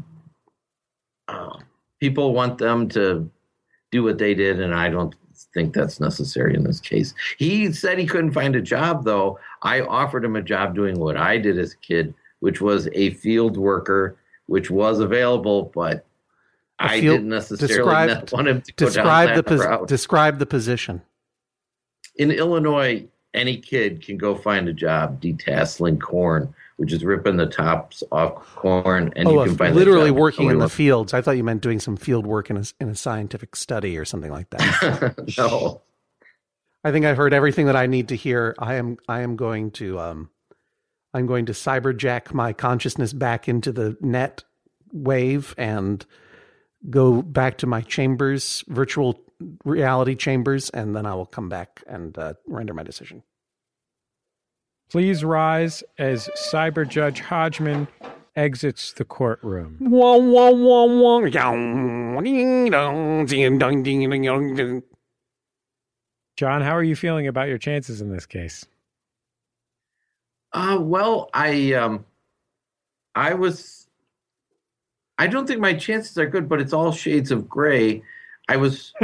D: people want them to do what they did, and I don't think that's necessary in this case. He said he couldn't find a job, though. I offered him a job doing what I did as a kid, which was a field worker, which was available, but I didn't necessarily want him to go down that route.
B: Describe the position.
D: In Illinois, any kid can go find a job detasseling corn, which is ripping the tops off corn, and you can find
B: literally working in the fields. I thought you meant doing some field work in a scientific study or something like that.
D: No.
B: I think I've heard everything that I need to hear. I'm going to cyberjack my consciousness back into the net wave and go back to my chambers, virtual reality chambers, and then I will come back and render my decision.
A: Please rise as Cyber Judge Hodgman exits the courtroom. John, how are you feeling about your chances in this case?
D: Well, I don't think my chances are good, but it's all shades of gray. I was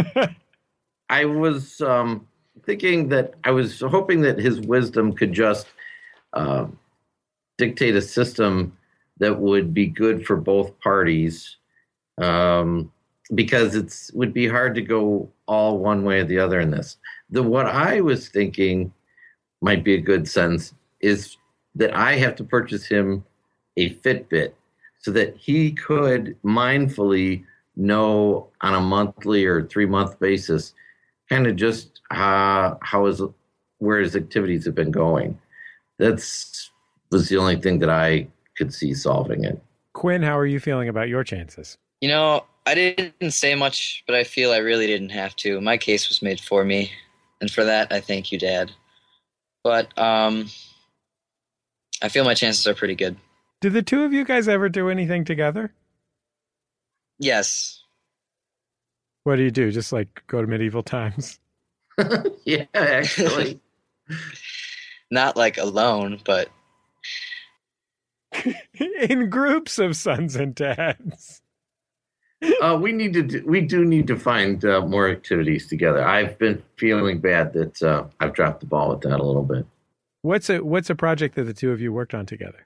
D: thinking that I was hoping that his wisdom could just dictate a system that would be good for both parties, because it would be hard to go all one way or the other in this. What I was thinking might be a good sense is that I have to purchase him a Fitbit so that he could mindfully know on a monthly or 3-month basis kind of just where his activities have been going. Was the only thing that I could see solving it.
A: Quinn, how are you feeling about your chances?
C: I didn't say much, but I feel I really didn't have to. My case was made for me, and for that, I thank you, Dad. But I feel my chances are pretty good.
A: Did the two of you guys ever do anything together?
C: Yes.
A: What do you do? Just like go to medieval times?
D: Yeah, actually.
C: Not like alone, but
A: in groups of sons and dads.
D: We do need to find more activities together. I've been feeling bad that I've dropped the ball with that a little bit.
A: What's a project that the two of you worked on together?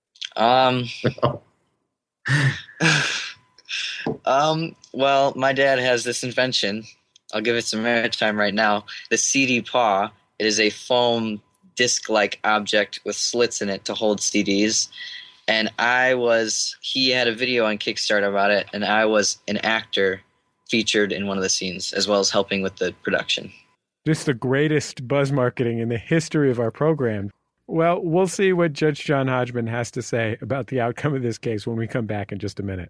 C: Well, my dad has this invention. I'll give it some airtime right now. The CD Paw. It is a foam disc-like object with slits in it to hold CDs. And he had a video on Kickstarter about it, and I was an actor featured in one of the scenes, as well as helping with the production.
A: Just the greatest buzz marketing in the history of our program. Well, we'll see what Judge John Hodgman has to say about the outcome of this case when we come back in just a minute.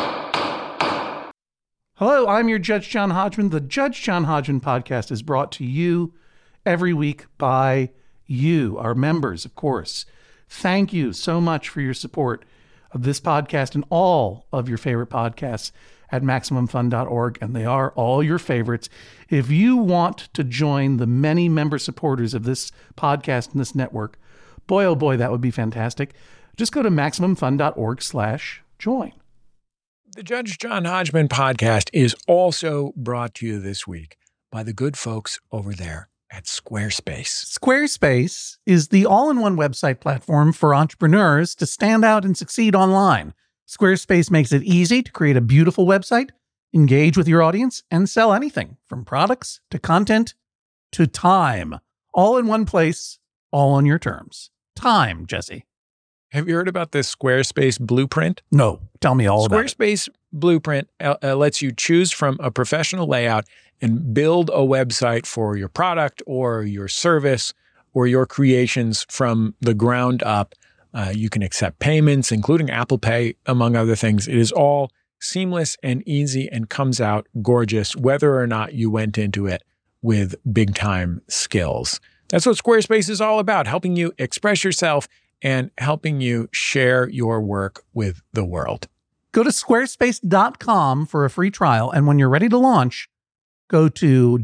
B: Hello, I'm your Judge John Hodgman. The Judge John Hodgman podcast is brought to you every week by you, our members, of course. Thank you so much for your support of this podcast and all of your favorite podcasts at MaximumFun.org, and they are all your favorites. If you want to join the many member supporters of this podcast and this network, boy, oh boy, that would be fantastic. Just go to MaximumFun.org/join.
A: The Judge John Hodgman podcast is also brought to you this week by the good folks over there at Squarespace.
B: Squarespace is the all-in-one website platform for entrepreneurs to stand out and succeed online. Squarespace makes it easy to create a beautiful website, engage with your audience, and sell anything from products to content to time. All in one place, all on your terms. Time, Jesse.
A: Have you heard about this Squarespace blueprint?
B: No, tell me all about it.
A: Squarespace blueprint lets you choose from a professional layout and build a website for your product or your service or your creations from the ground up. You can accept payments, including Apple Pay, among other things. It is all seamless and easy and comes out gorgeous, whether or not you went into it with big time skills. That's what Squarespace is all about, helping you express yourself and helping you share your work with the world.
B: Go to squarespace.com for a free trial. And when you're ready to launch, go to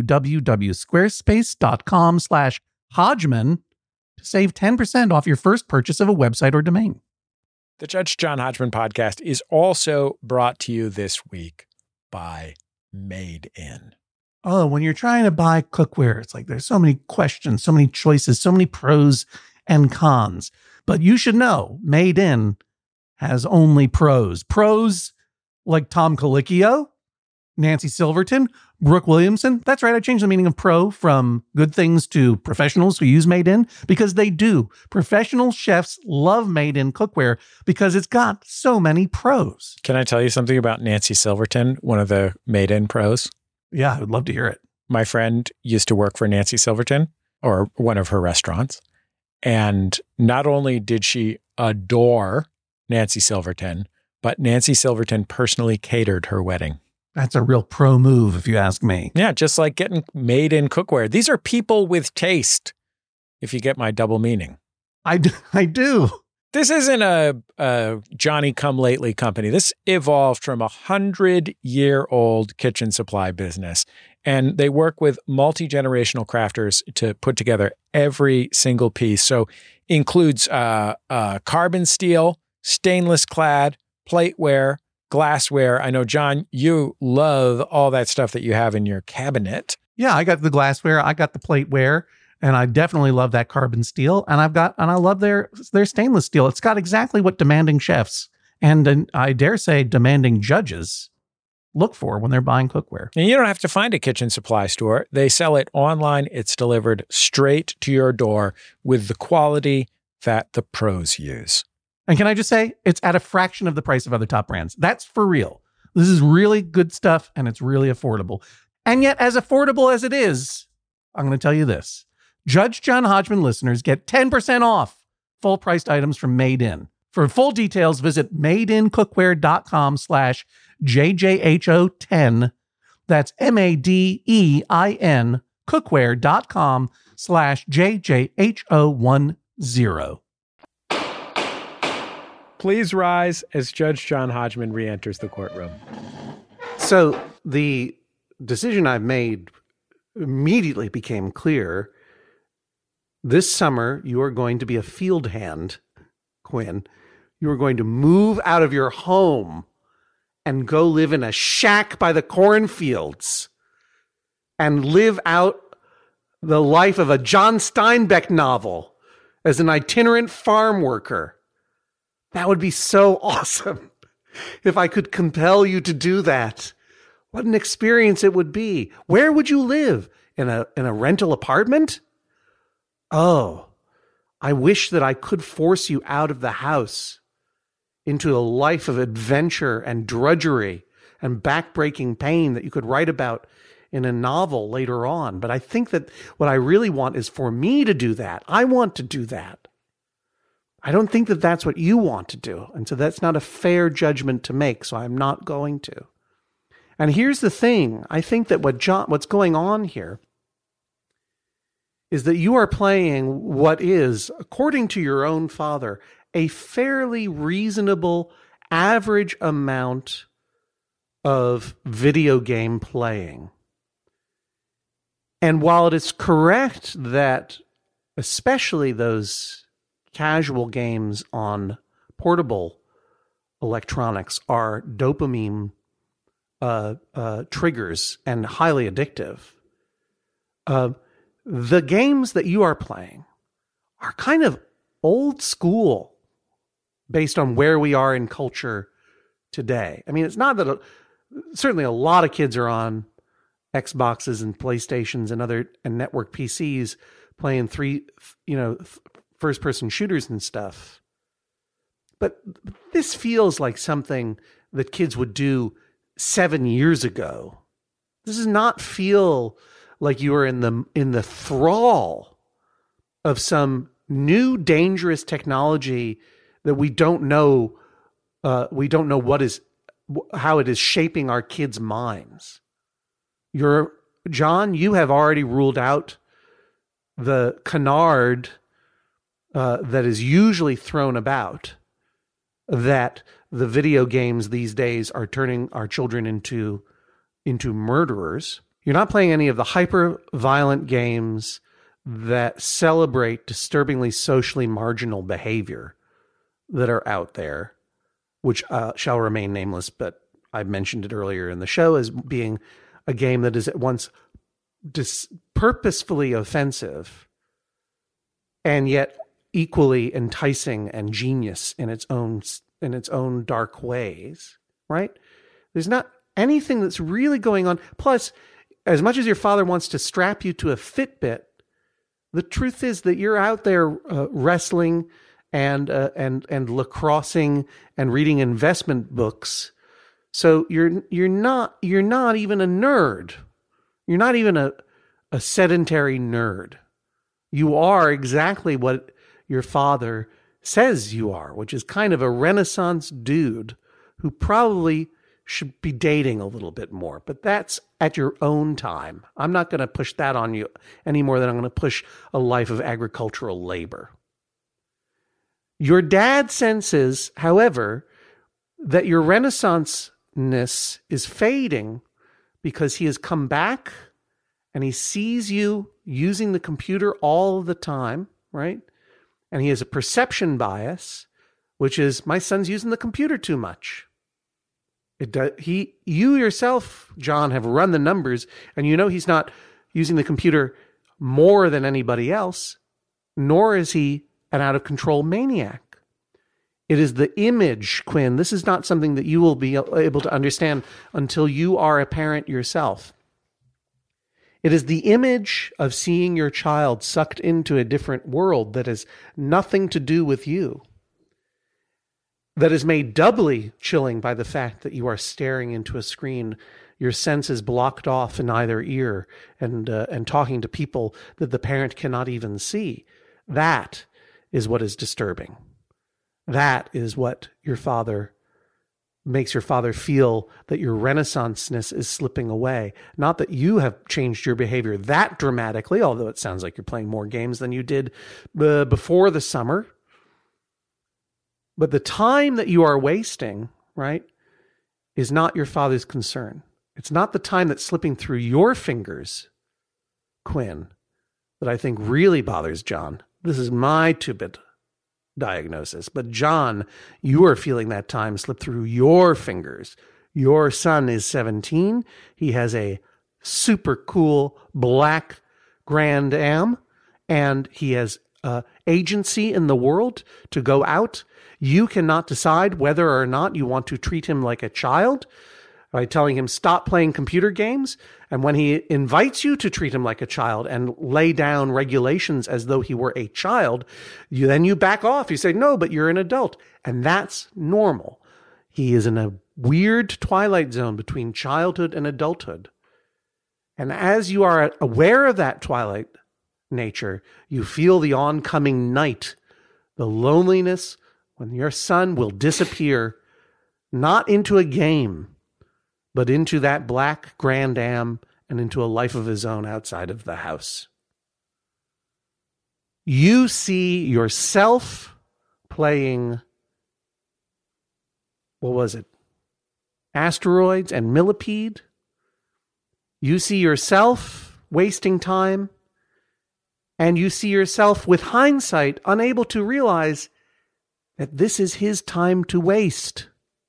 B: www.squarespace.com/Hodgman to save 10% off your first purchase of a website or domain.
A: The Judge John Hodgman podcast is also brought to you this week by Made In.
B: Oh, when you're trying to buy cookware, it's like there's so many questions, so many choices, so many pros and cons. But you should know Made In has only pros. Pros like Tom Colicchio, Nancy Silverton, Brooke Williamson. That's right. I changed the meaning of pro from good things to professionals who use Made In, because they do. Professional chefs love Made In cookware because it's got so many pros.
A: Can I tell you something about Nancy Silverton, one of the Made In pros?
B: Yeah, I would love to hear it.
A: my friend used to work for Nancy Silverton, or one of her restaurants. And not only did she adore Nancy Silverton, but Nancy Silverton personally catered her wedding.
B: That's a real pro move, if you ask me.
A: Yeah, just like getting made in cookware. These are people with taste, if you get my double meaning.
B: I do.
A: This isn't a Johnny-come-lately company. This evolved from 100-year-old kitchen supply business. And they work with multi-generational crafters to put together every single piece. So includes carbon steel, stainless clad, plateware, glassware. I know, John, you love all that stuff that you have in your cabinet.
B: Yeah, I got the glassware, I got the plateware, and I definitely love that carbon steel. And I love their stainless steel. It's got exactly what demanding chefs and I dare say demanding judges look for when they're buying cookware.
A: And you don't have to find a kitchen supply store. They sell it online. It's delivered straight to your door with the quality that the pros use.
B: And can I just say, it's at a fraction of the price of other top brands. That's for real. This is really good stuff, and it's really affordable. And yet, as affordable as it is, I'm going to tell you this. Judge John Hodgman listeners get 10% off full-priced items from Made In. For full details, visit madeincookware.com/JJHO10. That's MADEIN cookware.com/JJHO10.
A: Please rise as Judge John Hodgman re-enters the courtroom.
B: So the decision I've made immediately became clear. This summer, you are going to be a field hand, Quinn. You are going to move out of your home and go live in a shack by the cornfields and live out the life of a John Steinbeck novel as an itinerant farm worker. That would be so awesome if I could compel you to do that. What an experience it would be. Where would you live? In a rental apartment? Oh, I wish that I could force you out of the house into a life of adventure and drudgery and backbreaking pain that you could write about in a novel later on. But I think that what I really want is for me to do that. I want to do that. I don't think that that's what you want to do. And so that's not a fair judgment to make. So I'm not going to. And here's the thing. I think that what's going on here is that you are playing what is, according to your own father, a fairly reasonable average amount of video game playing. And while it is correct that especially those casual games on portable electronics are dopamine triggers and highly addictive, the games that you are playing are kind of old school based on where we are in culture today. I mean, it's not that certainly a lot of kids are on Xboxes and PlayStations and network PCs playing first-person shooters and stuff. But this feels like something that kids would do 7 years ago. This does not feel like you are in the thrall of some new dangerous technology that we don't know. We don't know how it is shaping our kids' minds. John, you have already ruled out the canard that is usually thrown about, that the video games these days are turning our children into murderers. You're not playing any of the hyper-violent games that celebrate disturbingly socially marginal behavior that are out there, which shall remain nameless, but I mentioned it earlier in the show as being a game that is at once purposefully offensive and yet equally enticing and genius in its own dark ways, right? There's not anything that's really going on. Plus, as much as your father wants to strap you to a Fitbit, the truth is that you're out there wrestling and lacrossing and reading investment books. So you're not even a nerd. You're not even a sedentary nerd. You are exactly what your father says you are, which is kind of a Renaissance dude who probably should be dating a little bit more. But that's at your own time. I'm not going to push that on you any more than I'm going to push a life of agricultural labor. Your dad senses, however, that your Renaissance-ness is fading because he has come back and he sees you using the computer all the time, right? And he has a perception bias, which is, my son's using the computer too much. You yourself, John, have run the numbers, and you know he's not using the computer more than anybody else, nor is he an out-of-control maniac. It is the image, Quinn. This is not something that you will be able to understand until you are a parent yourself. It is the image of seeing your child sucked into a different world that has nothing to do with you, that is made doubly chilling by the fact that you are staring into a screen, your senses blocked off in either ear, and talking to people that the parent cannot even see. That is what is disturbing. That is what makes your father feel that your Renaissance-ness is slipping away. Not that you have changed your behavior that dramatically, although it sounds like you're playing more games than you did before the summer. But the time that you are wasting, right, is not your father's concern. It's not the time that's slipping through your fingers, Quinn, that I think really bothers John. This is my two-bit diagnosis. But John, you are feeling that time slip through your fingers. Your son is 17. He has a super cool black Grand Am, and he has agency in the world to go out. You cannot decide whether or not you want to treat him like a child by telling him stop playing computer games. And when he invites you to treat him like a child and lay down regulations as though he were a child, you back off. You say, no, but you're an adult. And that's normal. He is in a weird twilight zone between childhood and adulthood. And as you are aware of that twilight nature, you feel the oncoming night, the loneliness, when your son will disappear, not into a game, but into that black Grand Am and into a life of his own outside of the house. You see yourself playing, what was it? Asteroids and Millipede. You see yourself wasting time, and you see yourself, with hindsight, unable to realize that this is his time to waste.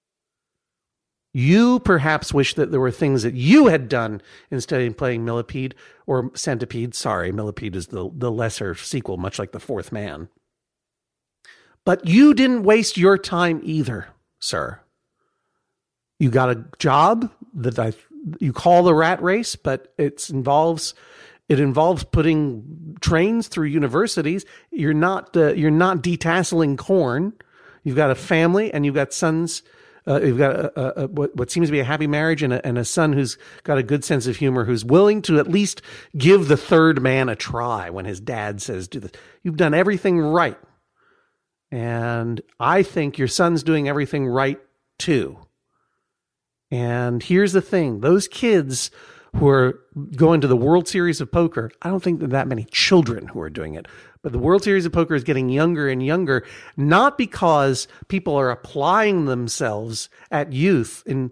B: You perhaps wish that there were things that you had done instead of playing Millipede or Centipede. Sorry, Millipede is the lesser sequel, much like The Fourth Man. But you didn't waste your time either, sir. You got a job that you call the rat race, but it involves putting trains through universities. You're not detasseling corn. You've got a family, and you've got sons. You've got what seems to be a happy marriage and a son who's got a good sense of humor, who's willing to at least give the third man a try when his dad says, do this. You've done everything right. And I think your son's doing everything right too. And here's the thing. Those kids who are going to the World Series of Poker, I don't think there are that many children who are doing it. But the World Series of Poker is getting younger and younger, not because people are applying themselves at youth to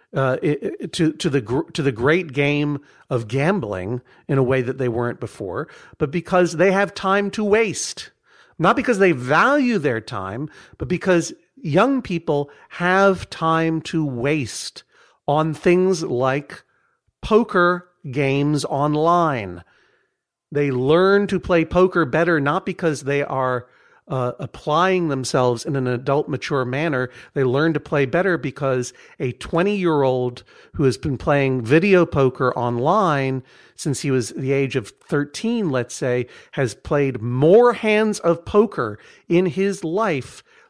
B: the great game of gambling in a way that they weren't before, but because they have time to waste. Not because they value their time, but because young people have time to waste on things like poker games online. They learn to play poker better, not because they are applying themselves in an adult, mature manner. They learn to play better because a 20-year-old who has been playing video poker online since he was the age of 13, let's say, has played more hands of poker in his life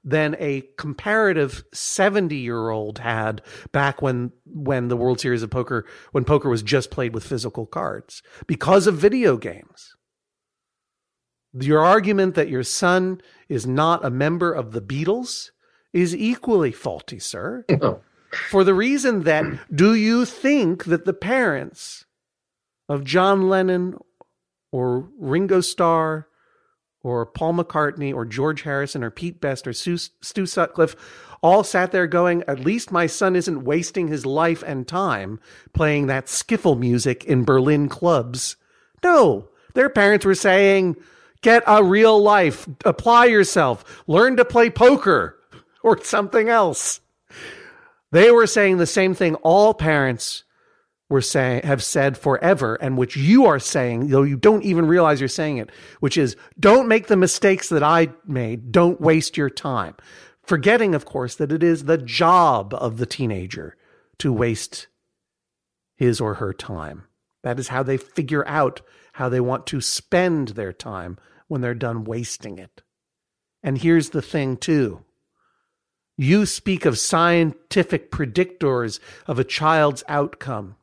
B: than a comparative 70-year-old had back when the World Series of Poker, when poker was just played with physical cards, because of video games. Your argument that your son is not a member of the Beatles is equally faulty, sir.
D: Oh.
B: For the reason that, do you think that the parents of John Lennon or Ringo Starr or Paul McCartney or George Harrison or Pete Best or Stu Sutcliffe all sat there going, at least my son isn't wasting his life and time playing that skiffle music in Berlin clubs? No, their parents were saying, get a real life, apply yourself, learn to play poker or something else. They were saying the same thing all parents have said forever, and which you are saying, though you don't even realize you're saying it, which is, don't make the mistakes that I made. Don't waste your time. Forgetting, of course, that it is the job of the teenager to waste his or her time. That is how they figure out how they want to spend their time when they're done wasting it. And here's the thing, too. You speak of scientific predictors of a child's outcome.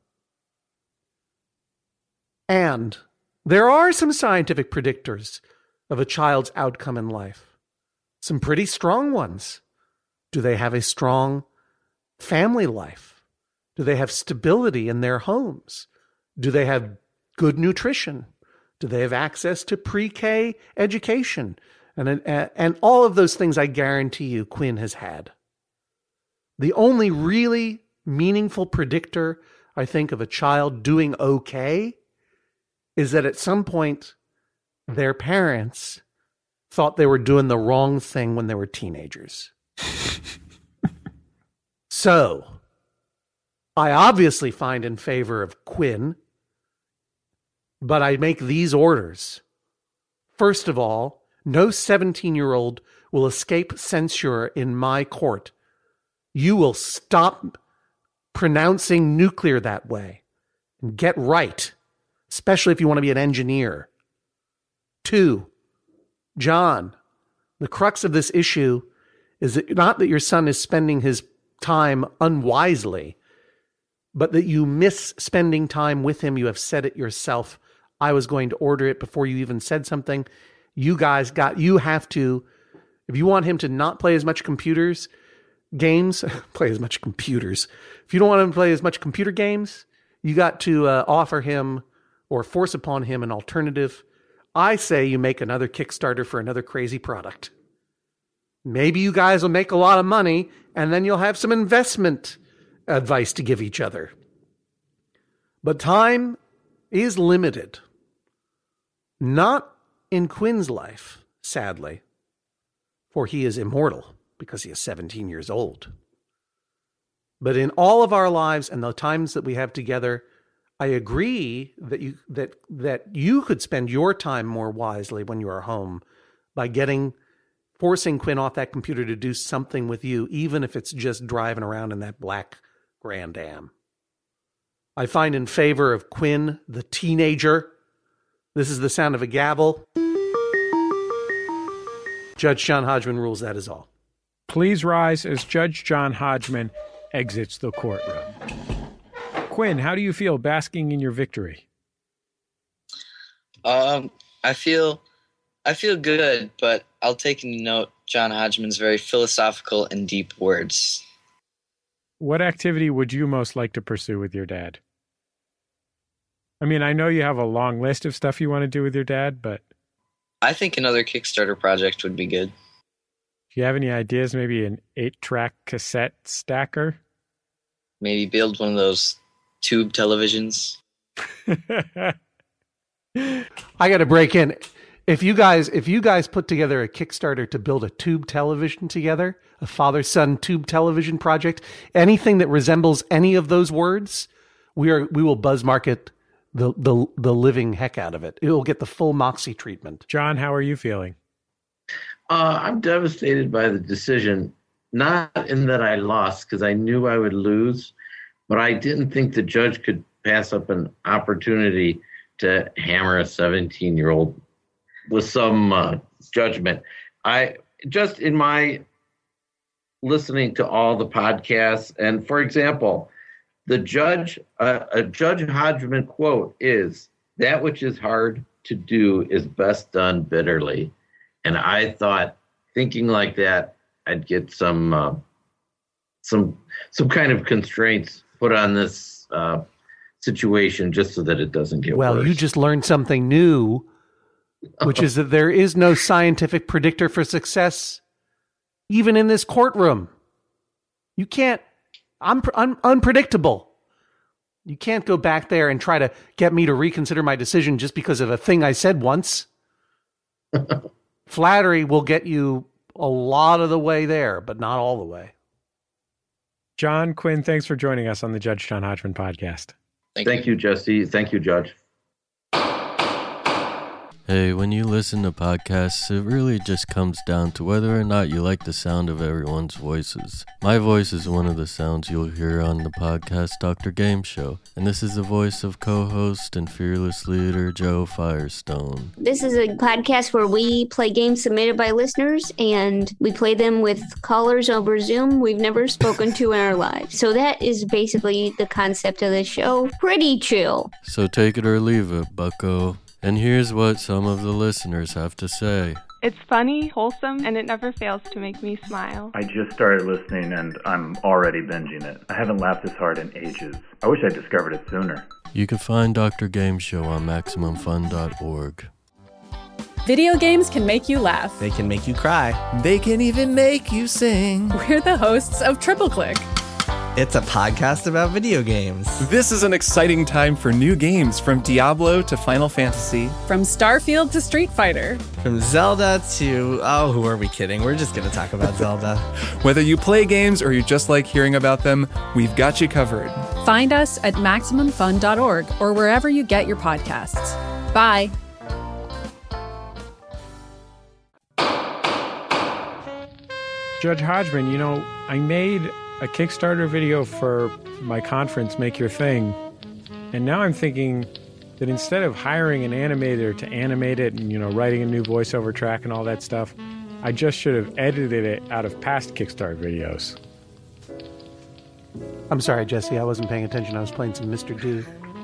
B: And there are some scientific predictors of a child's outcome in life. Some pretty strong ones. Do they have a strong family life? Do they have stability in their homes? Do they have good nutrition? Do they have access to pre-K education? And all of those things I guarantee you Quinn has had. The only really meaningful predictor, I think, of a child doing okay is that at some point their parents thought they were doing the wrong thing when they were teenagers. So, I obviously find in favor of Quinn, but I make these orders. First of all, no 17-year-old will escape censure in my court. You will stop pronouncing nuclear that way and get right, especially if you want to be an engineer. 2, John, the crux of this issue is that not that your son is spending his time unwisely, but that you miss spending time with him. You have said it yourself. I was going to order it before you even said something. You have to, if you want him to not play as much games, play as much computers. If you don't want him to play as much computer games, you got to offer him or force upon him an alternative. I say you make another Kickstarter for another crazy product. Maybe you guys will make a lot of money, and then you'll have some investment advice to give each other. But time is limited. Not in Quinn's life, sadly, for he is immortal because he is 17 years old. But in all of our lives and the times that we have together, I agree that you could spend your time more wisely when you are home by forcing Quinn off that computer to do something with you, even if it's just driving around in that black Grand Am. I find in favor of Quinn, the teenager. This is the sound of a gavel. Judge John Hodgman rules that is all.
A: Please rise as Judge John Hodgman exits the courtroom. Quinn, how do you feel basking in your victory?
C: I feel good, but I'll take into note John Hodgman's very philosophical and deep words.
A: What activity would you most like to pursue with your dad? I mean, I know you have a long list of stuff you want to do with your dad, but
C: I think another Kickstarter project would be good.
A: Do you have any ideas? Maybe an 8-track cassette stacker?
C: Maybe build one of those tube televisions.
B: I got to break in. If you guys put together a Kickstarter to build a tube television together, a father-son tube television project, anything that resembles any of those words, we will buzz market the living heck out of it. It will get the full Moxie treatment.
A: John, how are you feeling?
D: I'm devastated by the decision, not in that I lost because I knew I would lose, but I didn't think the judge could pass up an opportunity to hammer a 17-year-old with some judgment. I just in my listening to all the podcasts. And for example, a Judge Hodgman quote is, "That which is hard to do is best done bitterly." And I thought, thinking like that, I'd get some kind of constraints put on this situation just so that it doesn't get worse.
B: Well, you just learned something new, which is that there is no scientific predictor for success, even in this courtroom. You can't. I'm unpredictable. You can't go back there and try to get me to reconsider my decision just because of a thing I said once. Flattery will get you a lot of the way there, but not all the way.
A: John Quinn, thanks for joining us on the Judge John Hodgman podcast.
D: Thank you, Jesse. Thank you, Judge.
E: Hey, when you listen to podcasts, it really just comes down to whether or not you like the sound of everyone's voices. My voice is one of the sounds you'll hear on the podcast Dr. Game Show, and this is the voice of co-host and fearless leader Joe Firestone.
F: This is a podcast where we play games submitted by listeners, and we play them with callers over Zoom we've never spoken to in our lives. So that is basically the concept of the show. Pretty chill.
E: So take it or leave it, bucko. And here's what some of the listeners have to say.
G: It's funny, wholesome, and it never fails to make me smile.
H: I just started listening and I'm already binging it. I haven't laughed this hard in ages. I wish I discovered it sooner.
E: You can find Dr. Game Show on MaximumFun.org.
I: Video games can make you laugh.
J: They can make you cry.
K: They can even make you sing.
I: We're the hosts of Triple Click.
J: It's a podcast about video games.
K: This is an exciting time for new games, from Diablo to Final Fantasy.
I: From Starfield to Street Fighter.
J: From Zelda to... oh, who are we kidding? We're just going to talk about Zelda.
K: Whether you play games or you just like hearing about them, we've got you covered.
I: Find us at MaximumFun.org or wherever you get your podcasts. Bye.
A: Judge Hodgman, I made a Kickstarter video for my conference, Make Your Thing, and now I'm thinking that instead of hiring an animator to animate it and, writing a new voiceover track and all that stuff, I just should have edited it out of past Kickstarter videos.
B: I'm sorry, Jesse, I wasn't paying attention. I was playing some Mr. D.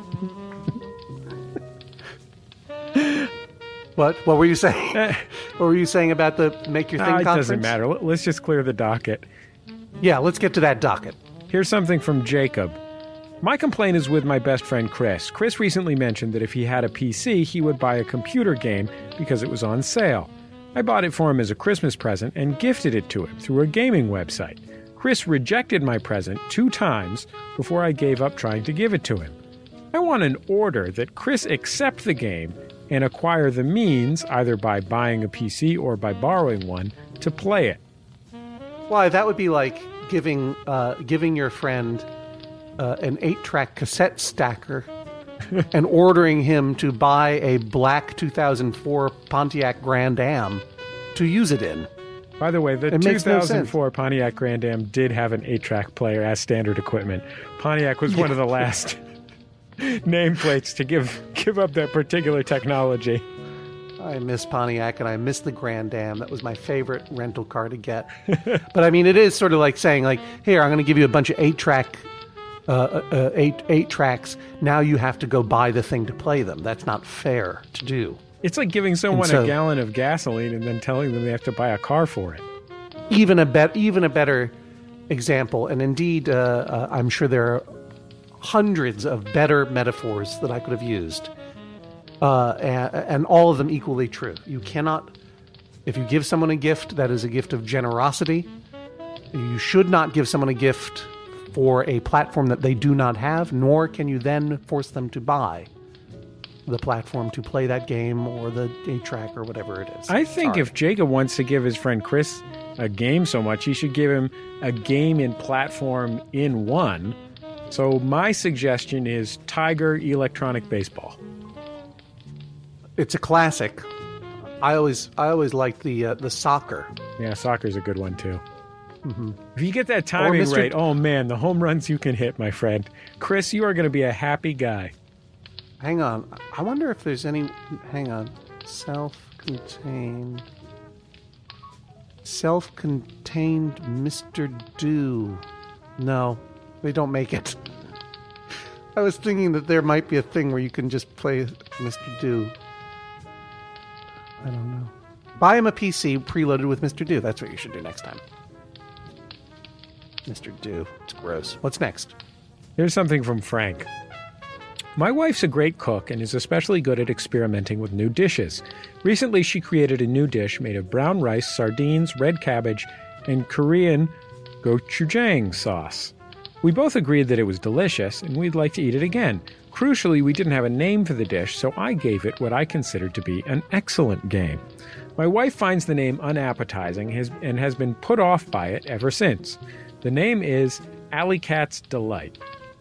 B: What were you saying? What were you saying about the Make Your Thing conference?
A: It doesn't matter. Let's just clear the docket.
B: Yeah, let's get to that docket.
A: Here's something from Jacob. My complaint is with my best friend Chris. Chris recently mentioned that if he had a PC, he would buy a computer game because it was on sale. I bought it for him as a Christmas present and gifted it to him through a gaming website. Chris rejected my present 2 times before I gave up trying to give it to him. I want an order that Chris accept the game and acquire the means, either by buying a PC or by borrowing one, to play it.
B: Why, that would be like giving your friend an 8-track cassette stacker and ordering him to buy a black 2004 Pontiac Grand Am to use it in.
A: By the way, the 2004 Pontiac Grand Am did have an 8-track player as standard equipment. Pontiac was one of the last nameplates to give up that particular technology.
B: I miss Pontiac and I miss the Grand Am. That was my favorite rental car to get. But I mean, it is sort of like saying, like, here, I'm going to give you a bunch of 8-track, 8 tracks. Now you have to go buy the thing to play them. That's not fair to do.
A: It's like giving someone a gallon of gasoline and then telling them they have to buy a car for it.
B: Even a better example, and indeed, I'm sure there are hundreds of better metaphors that I could have used. And all of them equally true. You cannot, if you give someone a gift that is a gift of generosity, you should not give someone a gift for a platform that they do not have, nor can you then force them to buy the platform to play that game or the 8-track or whatever it is.
A: I think if Jacob wants to give his friend Chris a game so much, he should give him a game and platform in one. So my suggestion is Tiger Electronic Baseball.
B: It's a classic. I always liked the soccer.
A: Yeah, soccer's a good one too.
B: Mm-hmm.
A: If you get that timing right, oh man, the home runs you can hit, my friend. Chris, you are going to be a happy guy.
B: Hang on. I wonder if there's any... Hang on. Self-contained... Self-contained Mr. Do. No, they don't make it. I was thinking that there might be a thing where you can just play Mr. Do. I don't know. Buy him a PC preloaded with Mr. Do. That's what you should do next time. Mr. Do. It's gross. What's next?
A: Here's something from Frank. My wife's a great cook and is especially good at experimenting with new dishes. Recently, she created a new dish made of brown rice, sardines, red cabbage, and Korean gochujang sauce. We both agreed that it was delicious, and we'd like to eat it again. Crucially, we didn't have a name for the dish, so I gave it what I considered to be an excellent game. My wife finds the name unappetizing and has been put off by it ever since. The name is Alley Cat's Delight.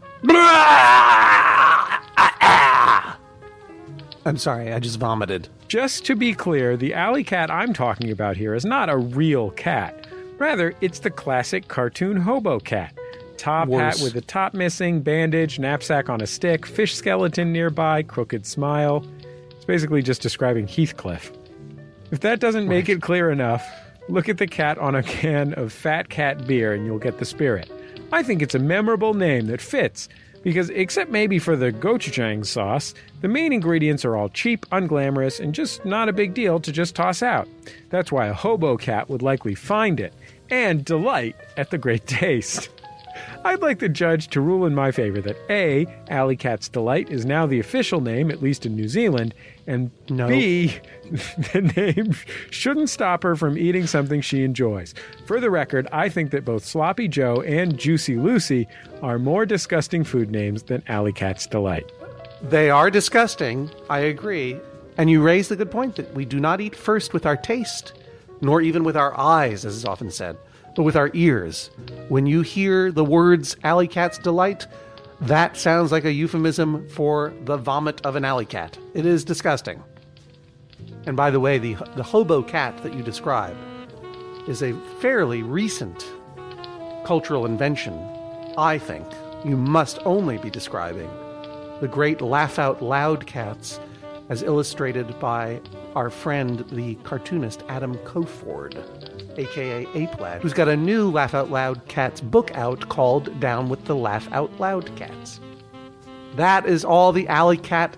B: I'm sorry, I just vomited.
A: Just to be clear, the alley cat I'm talking about here is not a real cat. Rather, it's the classic cartoon hobo cat. Top hat with the top missing, bandage, knapsack on a stick, fish skeleton nearby, crooked smile. It's basically just describing Heathcliff. If that doesn't make it clear enough, look at the cat on a can of Fat Cat beer and you'll get the spirit. I think it's a memorable name that fits, because except maybe for the gochujang sauce, the main ingredients are all cheap, unglamorous, and just not a big deal to just toss out. That's why a hobo cat would likely find it and delight at the great taste. I'd like the judge to rule in my favor that A, Alley Cat's Delight is now the official name, at least in New Zealand, and B, the name shouldn't stop her from eating something she enjoys. For the record, I think that both Sloppy Joe and Juicy Lucy are more disgusting food names than Alley Cat's Delight.
B: They are disgusting, I agree. And you raised the good point that we do not eat first with our taste, nor even with our eyes, as is often said, but with our ears. When you hear the words Alley Cat's Delight, that sounds like a euphemism for the vomit of an alley cat. It is disgusting. And by the way, the hobo cat that you described is a fairly recent cultural invention, I think. You must only be describing the great laugh out loud cats as illustrated by our friend, the cartoonist Adam Coford, a.k.a. Ape Lad, who's got a new Laugh Out Loud Cats book out called Down with the Laugh Out Loud Cats. That is all the alley cat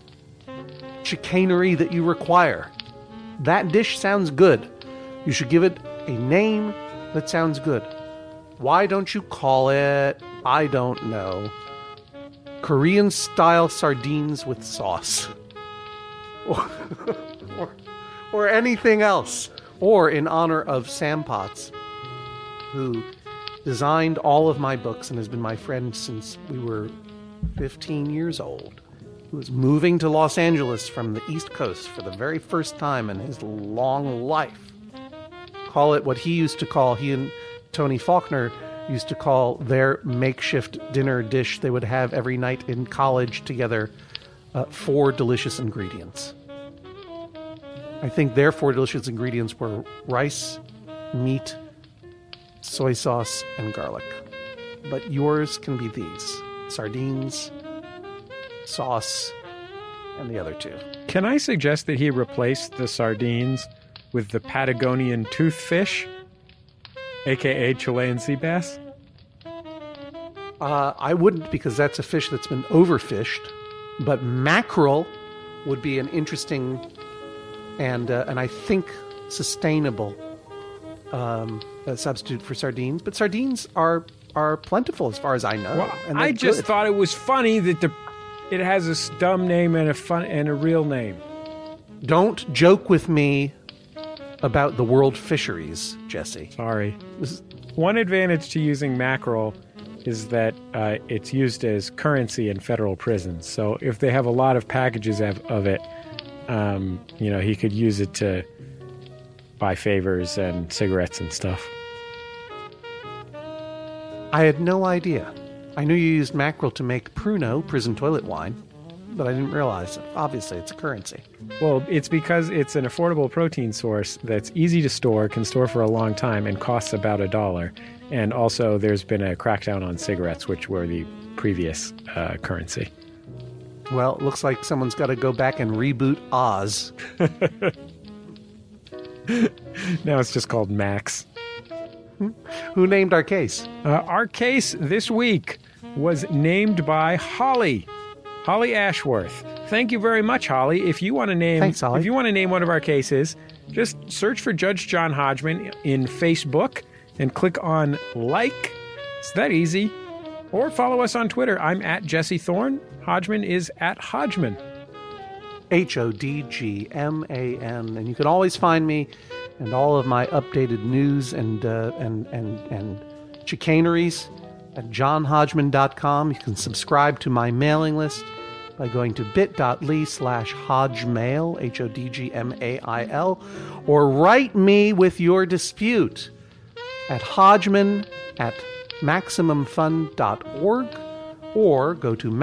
B: chicanery that you require. That dish sounds good. You should give it a name that sounds good. Why don't you call it, I don't know, Korean-style sardines with sauce? Or anything else. Or in honor of Sam Potts, who designed all of my books and has been my friend since we were 15 years old, who is moving to Los Angeles from the East Coast for the very first time in his long life. Call it what he used to call, he and Tony Faulkner used to call their makeshift dinner dish they would have every night in college together, 4 delicious ingredients. I think their 4 delicious ingredients were rice, meat, soy sauce, and garlic. But yours can be these: sardines, sauce, and the other 2.
A: Can I suggest that he replace the sardines with the Patagonian toothfish, a.k.a. Chilean sea bass?
B: I wouldn't, because that's a fish that's been overfished. But mackerel would be an interesting and I think sustainable substitute for sardines. But sardines are plentiful as far as I know.
A: Well,
B: and
A: I just thought it was funny that it has a dumb name and a real name.
B: Don't joke with me about the world fisheries, Jesse.
A: Sorry. One advantage to using mackerel is that it's used as currency in federal prisons. So if they have a lot of packages of it, he could use it to buy favors and cigarettes and stuff.
B: I had no idea. I knew you used mackerel to make Pruno, prison toilet wine, but I didn't realize that. Obviously, it's a currency.
A: Well, it's because it's an affordable protein source that's easy to store, can store for a long time, and costs about $1. And also, there's been a crackdown on cigarettes, which were the previous currency.
B: Well, it looks like someone's got to go back and reboot Oz.
A: Now it's just called Max.
B: Who named our case?
A: Our case this week was named by Holly Ashworth. Thank you very much, Holly. If you want to name,
B: Thanks, Holly.
A: If you want to name one of our cases, just search for Judge John Hodgman in Facebook and click on like. It's that easy. Or follow us on Twitter. I'm at Jesse Thorne. Hodgman is at Hodgman.
B: Hodgman. And you can always find me and all of my updated news and chicaneries at johnhodgman.com. You can subscribe to my mailing list by going to bit.ly/Hodgmail, Hodgmail, or write me with your dispute at hodgman@maximumfun.org, or go to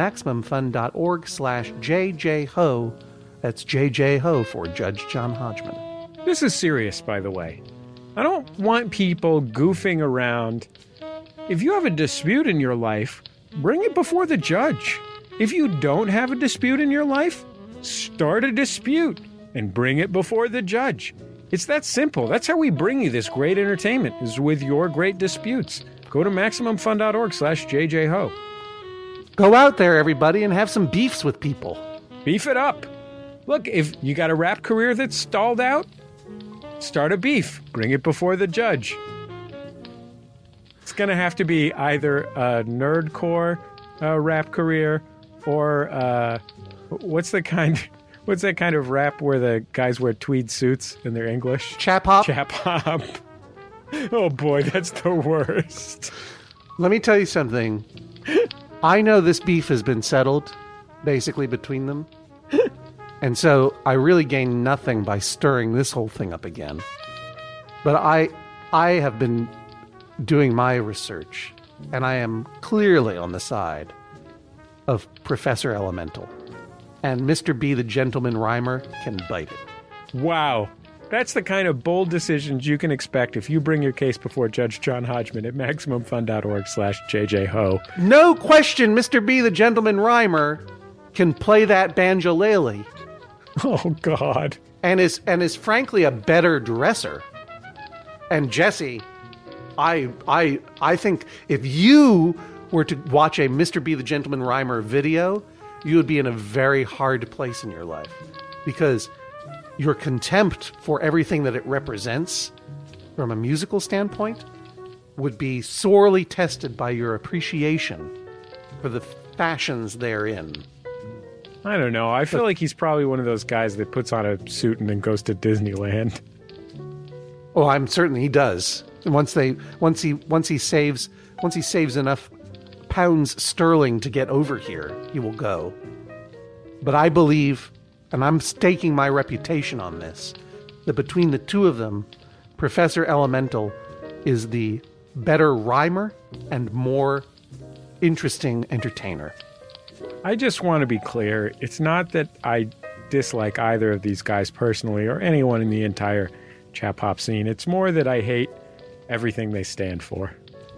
B: maximumfun.org/JJHo. That's JJHo for Judge John Hodgman.
A: This is serious, by the way. I don't want people goofing around. If you have a dispute in your life, bring it before the judge. If you don't have a dispute in your life, start a dispute and bring it before the judge. It's that simple. That's how we bring you this great entertainment, is with your great disputes. Go to MaximumFun.org/JJHo.
B: Go out there, everybody, and have some beefs with people.
A: Beef it up. Look, if you got a rap career that's stalled out, start a beef. Bring it before the judge. It's going to have to be either a nerdcore rap career or what's that kind of rap where the guys wear tweed suits and they're English?
B: Chap hop?
A: Chap hop. Oh boy, that's the worst.
B: Let me tell you something. I know this beef has been settled, basically, between them. And so I really gain nothing by stirring this whole thing up again. But I have been doing my research, and I am clearly on the side of Professor Elemental. And Mr. B, the gentleman rhymer, can bite it.
A: Wow. That's the kind of bold decisions you can expect if you bring your case before Judge John Hodgman at MaximumFun.org/JJHo.
B: No question Mr. B, the gentleman rhymer, can play that banjolele.
A: Oh, God.
B: And is frankly a better dresser. And Jesse, I think if you were to watch a Mr. B, the gentleman rhymer video, you would be in a very hard place in your life. Because your contempt for everything that it represents from a musical standpoint would be sorely tested by your appreciation for the fashions therein.
A: I don't know. I feel like he's probably one of those guys that puts on a suit and then goes to Disneyland.
B: Oh, I'm certain he does. Once he saves enough pounds sterling to get over here, he will go. But I believe, and I'm staking my reputation on this, that between the two of them, Professor Elemental is the better rhymer and more interesting entertainer.
A: I just want to be clear. It's not that I dislike either of these guys personally or anyone in the entire chap hop scene. It's more that I hate everything they stand for.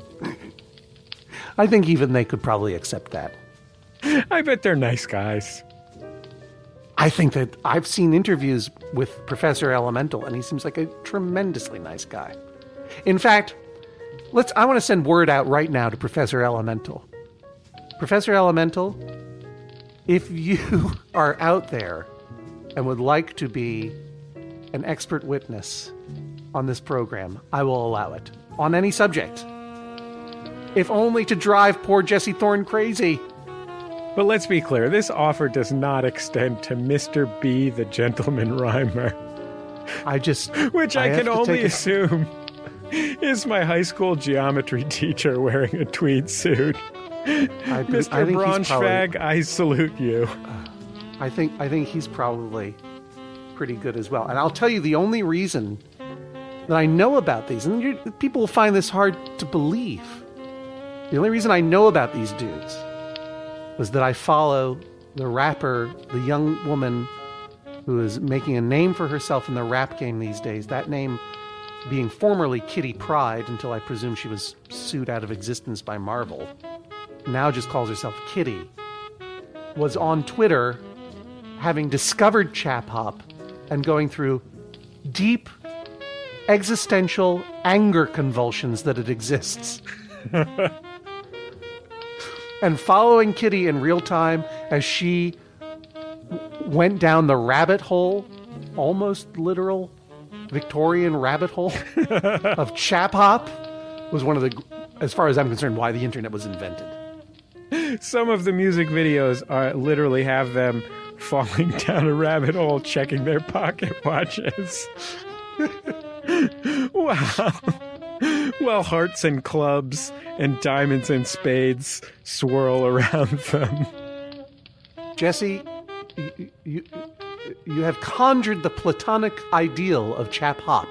B: I think even they could probably accept that.
A: I bet they're nice guys.
B: I think that I've seen interviews with Professor Elemental, and he seems like a tremendously nice guy. In fact, I want to send word out right now to Professor Elemental. Professor Elemental, if you are out there and would like to be an expert witness on this program, I will allow it. On any subject. If only to drive poor Jesse Thorne crazy.
A: But let's be clear, this offer does not extend to Mr. B, the gentleman rhymer. Which I can only assume is my high school geometry teacher wearing a tweed suit. Mr. Braunschweig, I salute you.
B: I think he's probably pretty good as well. And I'll tell you the only reason that I know about these, and people will find this hard to believe. The only reason I know about these dudes was that I follow the rapper, the young woman who is making a name for herself in the rap game these days. That name being formerly Kitty Pryde, until I presume she was sued out of existence by Marvel. Now just calls herself Kitty. Was on Twitter, having discovered Chap Hop and going through deep existential anger convulsions that it exists. And following Kitty in real time as she went down the rabbit hole, almost literal Victorian rabbit hole of Chap Hop was one of the, as far as I'm concerned, why the internet was invented.
A: Some of the music videos literally have them falling down a rabbit hole, checking their pocket watches. Wow. Well, hearts and clubs and diamonds and spades swirl around them.
B: Jesse, you have conjured the platonic ideal of Chap Hop.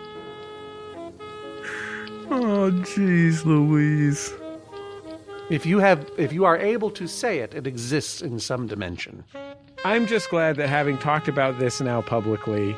A: Oh, jeez, Louise.
B: If you are able to say it, it exists in some dimension.
A: I'm just glad that having talked about this now publicly,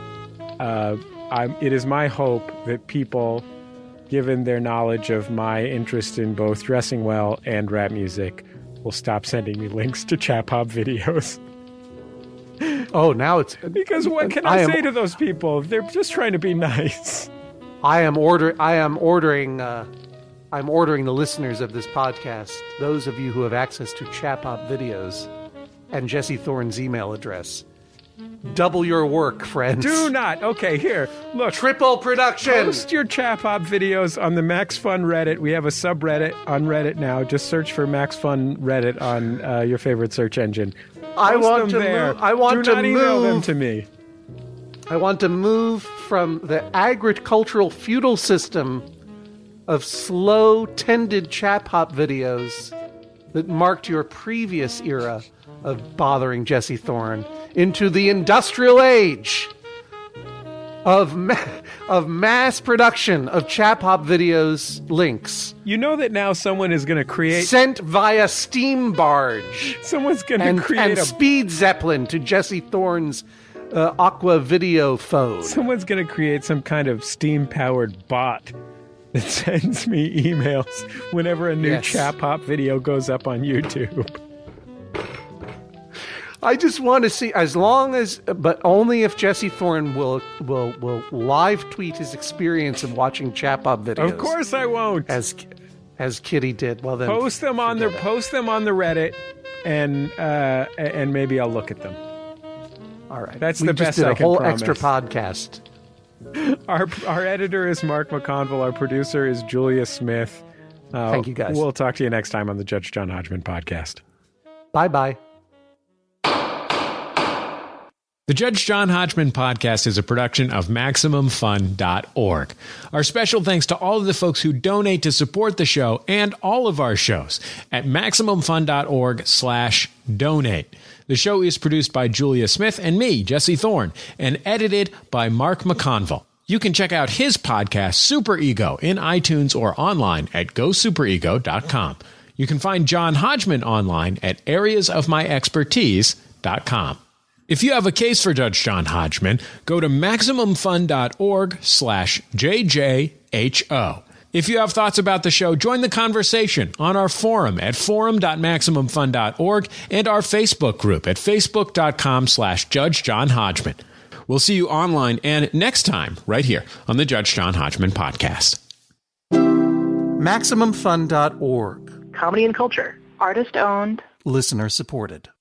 A: it is my hope that people, given their knowledge of my interest in both dressing well and rap music, will stop sending me links to Chap Hop videos.
B: Oh, now it's...
A: Because what can I say to those people? They're just trying to be nice.
B: I'm ordering the listeners of this podcast, those of you who have access to Chap Hop videos and Jesse Thorne's email address. Double your work, friends.
A: Do not. Okay, here. Look.
B: Triple production.
A: Post your Chap Hop videos on the Max Fun Reddit. We have a subreddit on Reddit now. Just search for Max Fun Reddit on your favorite search engine.
B: I want to
A: email them to me.
B: I want to move from the agricultural feudal system of slow-tended Chap Hop videos that marked your previous era of bothering Jesse Thorne into the industrial age of mass production of Chap Hop videos links.
A: You know that now someone is going to create...
B: Sent via steam barge.
A: Someone's going to create
B: a speed zeppelin to Jesse Thorne's Aqua Video phone.
A: Someone's going to create some kind of steam-powered bot that sends me emails whenever a new Chap Hop video goes up on YouTube.
B: I just want to see, but only if Jesse Thorne will live tweet his experience of watching Chap Hop videos.
A: Of course I won't.
B: As Kitty did. Well then,
A: post them on the Reddit, and maybe I'll look at them.
B: All right,
A: that's the best I can promise.
B: We just did a whole extra podcast.
A: Our editor is Mark McConville. Our producer is Julia Smith.
B: Thank you, guys.
A: We'll talk to you next time on the Judge John Hodgman podcast.
B: Bye-bye.
A: The Judge John Hodgman podcast is a production of MaximumFun.org. Our special thanks to all of the folks who donate to support the show and all of our shows at MaximumFun.org/donate. The show is produced by Julia Smith and me, Jesse Thorne, and edited by Mark McConville. You can check out his podcast, Super Ego, in iTunes or online at GoSuperEgo.com. You can find John Hodgman online at areasofmyexpertise.com. If you have a case for Judge John Hodgman, go to MaximumFun.org/JJHO. If you have thoughts about the show, join the conversation on our forum at forum.MaximumFun.org and our Facebook group at Facebook.com/Judge John Hodgman. We'll see you online and next time right here on the Judge John Hodgman podcast.
B: MaximumFun.org.
L: Comedy and culture. Artist owned.
B: Listener supported.